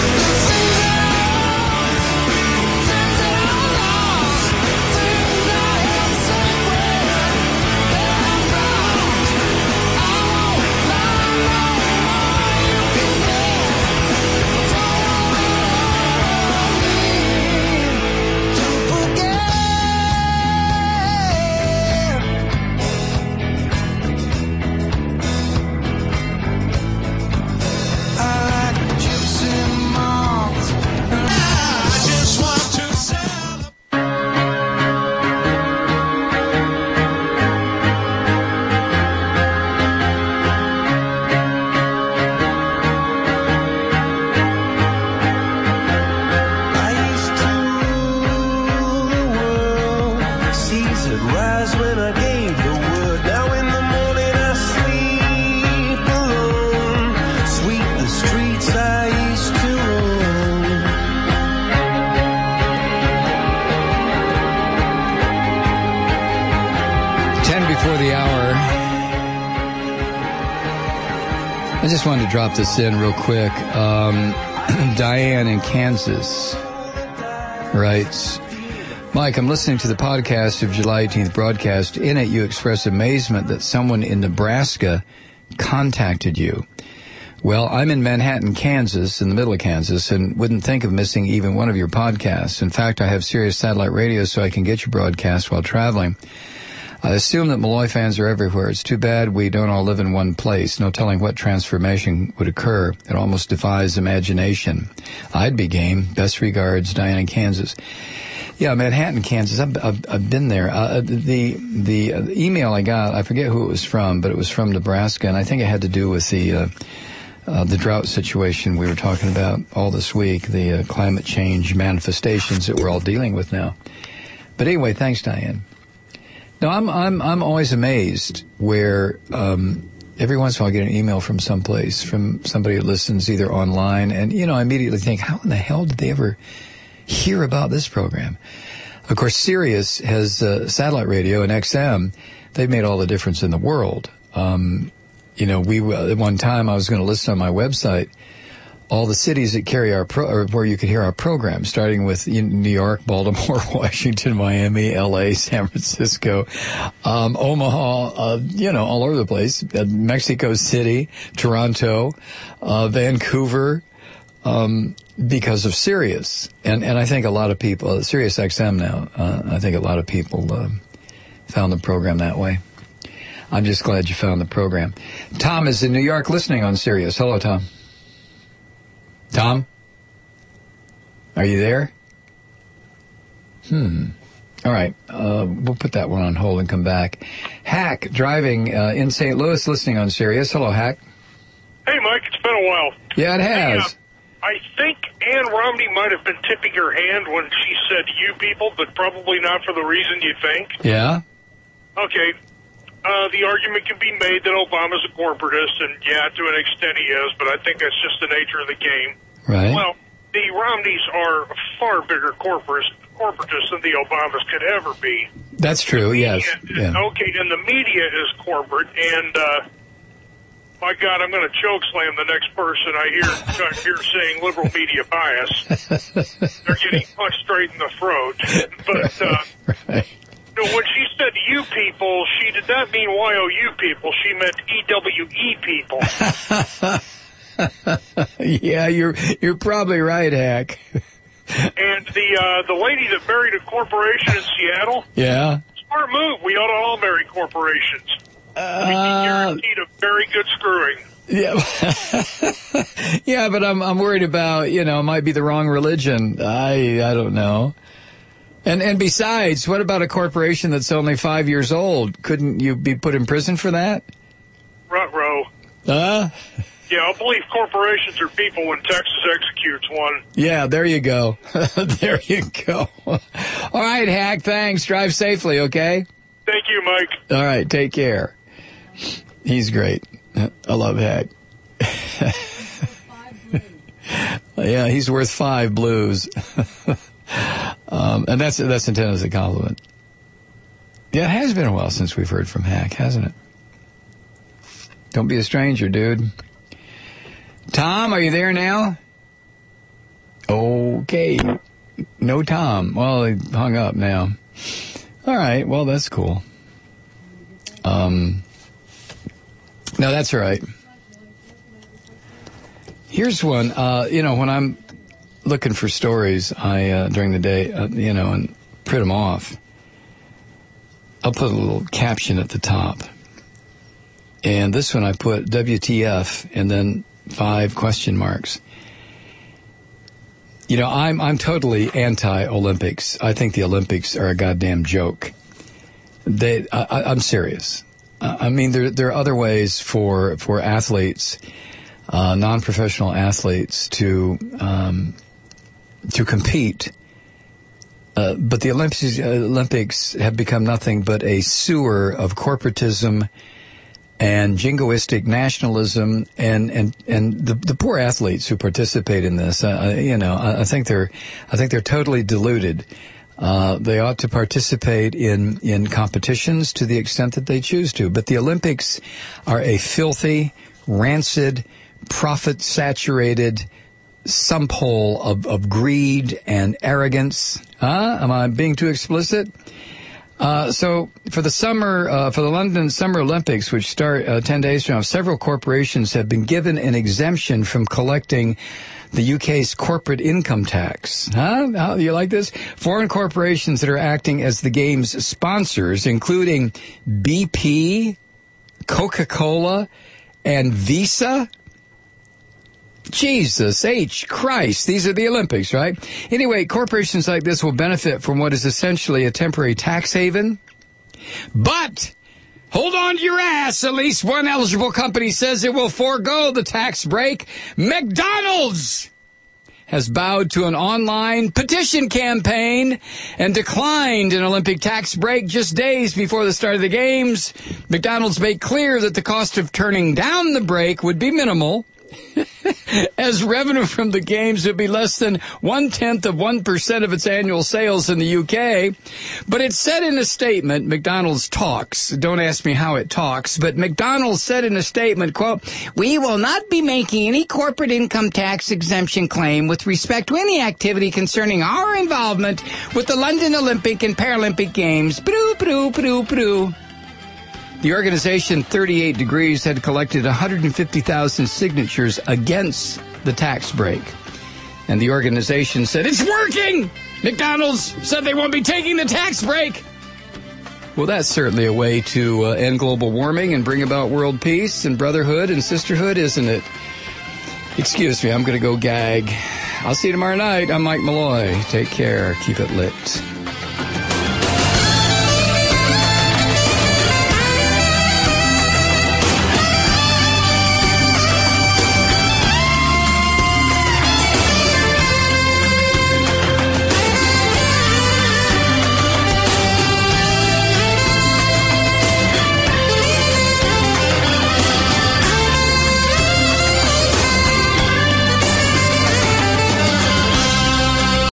I just wanted to drop this in real quick. Um, Diane in Kansas writes, Mike, I'm listening to the podcast of July eighteenth broadcast. In it, you express amazement that someone in Nebraska contacted you. Well, I'm in Manhattan, Kansas, in the middle of Kansas, and wouldn't think of missing even one of your podcasts. In fact, I have Sirius satellite radio so I can get your broadcast while traveling. I assume that Malloy fans are everywhere. It's too bad we don't all live in one place. No telling what transformation would occur. It almost defies imagination. I'd be game. Best regards, Diane in Kansas. Yeah, Manhattan, Kansas. I've, I've, I've been there. Uh, the the uh, email I got, I forget who it was from, but it was from Nebraska, and I think it had to do with the uh, uh, the drought situation we were talking about all this week, the uh, climate change manifestations that we're all dealing with now. But anyway, thanks, Diane. No, I'm I'm I'm always amazed where um, every once in a while I get an email from someplace, from somebody who listens either online, and you know I immediately think, how in the hell did they ever hear about this program? Of course, Sirius has uh, satellite radio and X M. They've made all the difference in the world. Um, you know, we uh, at one time I was going to list on my website all the cities that carry our pro, or where you could hear our program, starting with New York, Baltimore, Washington, Miami, L A, San Francisco, um, Omaha, uh, you know, all over the place, uh, Mexico City, Toronto, uh, Vancouver, um, because of Sirius. And, and I think a lot of people, uh, Sirius X M now, uh, I think a lot of people uh, found the program that way. I'm just glad you found the program. Tom is in New York listening on Sirius. Hello, Tom. Tom? Are you there? Hmm. All right. Uh, we'll put that one on hold and come back. Hack, driving uh, in Saint Louis, listening on Sirius. Hello, Hack. Hey, Mike. It's been a while. Yeah, it has. Hey, uh, I think Ann Romney might have been tipping her hand when she said you people, but probably not for the reason you think. Yeah? Okay. Uh, the argument can be made that Obama's a corporatist, and yeah, to an extent he is, but I think that's just the nature of the game. Right. Well, the Romneys are far bigger corporatists, corporatists than the Obamas could ever be. That's true, yes. Yeah. Okay, and the media is corporate, and, uh, my God, I'm going to choke slam the next person I hear, I hear saying liberal media bias. They're getting punched straight in the throat. But, uh, right. No, when she said you people, she did not mean Y O U people. She meant E W E people. Yeah, you're you're probably right, Hack. And the uh, the lady that married a corporation in Seattle. Yeah. Smart move. We ought to all marry corporations. Uh, we can guaranteed a very good screwing. Yeah. Yeah, but I'm I'm worried about, you know, it might be the wrong religion. I I don't know. And and besides, what about a corporation that's only five years old? Couldn't you be put in prison for that? Ruh-roh. Uh? Yeah, I'll believe corporations are people when Texas executes one. Yeah, there you go. There you go. All right, Hack, thanks. Drive safely, okay? Thank you, Mike. All right, take care. He's great. I love Hack. Yeah, he's worth five blues. Um, and that's that's intended as a compliment. Yeah, it has been a while since we've heard from Hack, hasn't it? Don't be a stranger, dude. Tom, are you there now? Okay. No Tom. Well, he hung up now. All right, well, that's cool. Um, no, that's all right. Here's one. Uh, you know, when I'm looking for stories, I uh, during the day, uh, you know, and print them off, I'll put a little caption at the top. And this one I put W T F and then five question marks. You know, I'm I'm totally anti-Olympics. I think the Olympics are a goddamn joke. They, I, I'm serious. I mean, there there are other ways for for athletes, uh, non-professional athletes, to um, to compete. Uh, but the Olympics, uh, Olympics have become nothing but a sewer of corporatism and jingoistic nationalism, and and and the the poor athletes who participate in this, uh, you know, I, I think they're I think they're totally deluded. Uh, they ought to participate in in competitions to the extent that they choose to, but the Olympics are a filthy, rancid, profit-saturated sump hole of, of greed and arrogance. Huh? Am I being too explicit? Uh, so for the summer, uh, for the London Summer Olympics, which start uh, ten days from now, several corporations have been given an exemption from collecting the U K's corporate income tax. Huh? How, you like this? Foreign corporations that are acting as the game's sponsors, including B P, Coca-Cola, and Visa. Jesus H. Christ. These are the Olympics, right? Anyway, corporations like this will benefit from what is essentially a temporary tax haven. But hold on to your ass. At least one eligible company says it will forego the tax break. McDonald's has bowed to an online petition campaign and declined an Olympic tax break just days before the start of the games. McDonald's made clear that the cost of turning down the break would be minimal, as revenue from the games would be less than one-tenth of one percent of its annual sales in the U K. But it said in a statement, McDonald's talks, don't ask me how it talks, but McDonald's said in a statement, quote, "We will not be making any corporate income tax exemption claim with respect to any activity concerning our involvement with the London Olympic and Paralympic Games." Broo, broo, broo, broo. The organization, thirty-eight degrees, had collected one hundred fifty thousand signatures against the tax break. And the organization said, "It's working! McDonald's said they won't be taking the tax break." Well, that's certainly a way to uh, end global warming and bring about world peace and brotherhood and sisterhood, isn't it? Excuse me, I'm going to go gag. I'll see you tomorrow night. I'm Mike Malloy. Take care. Keep it lit.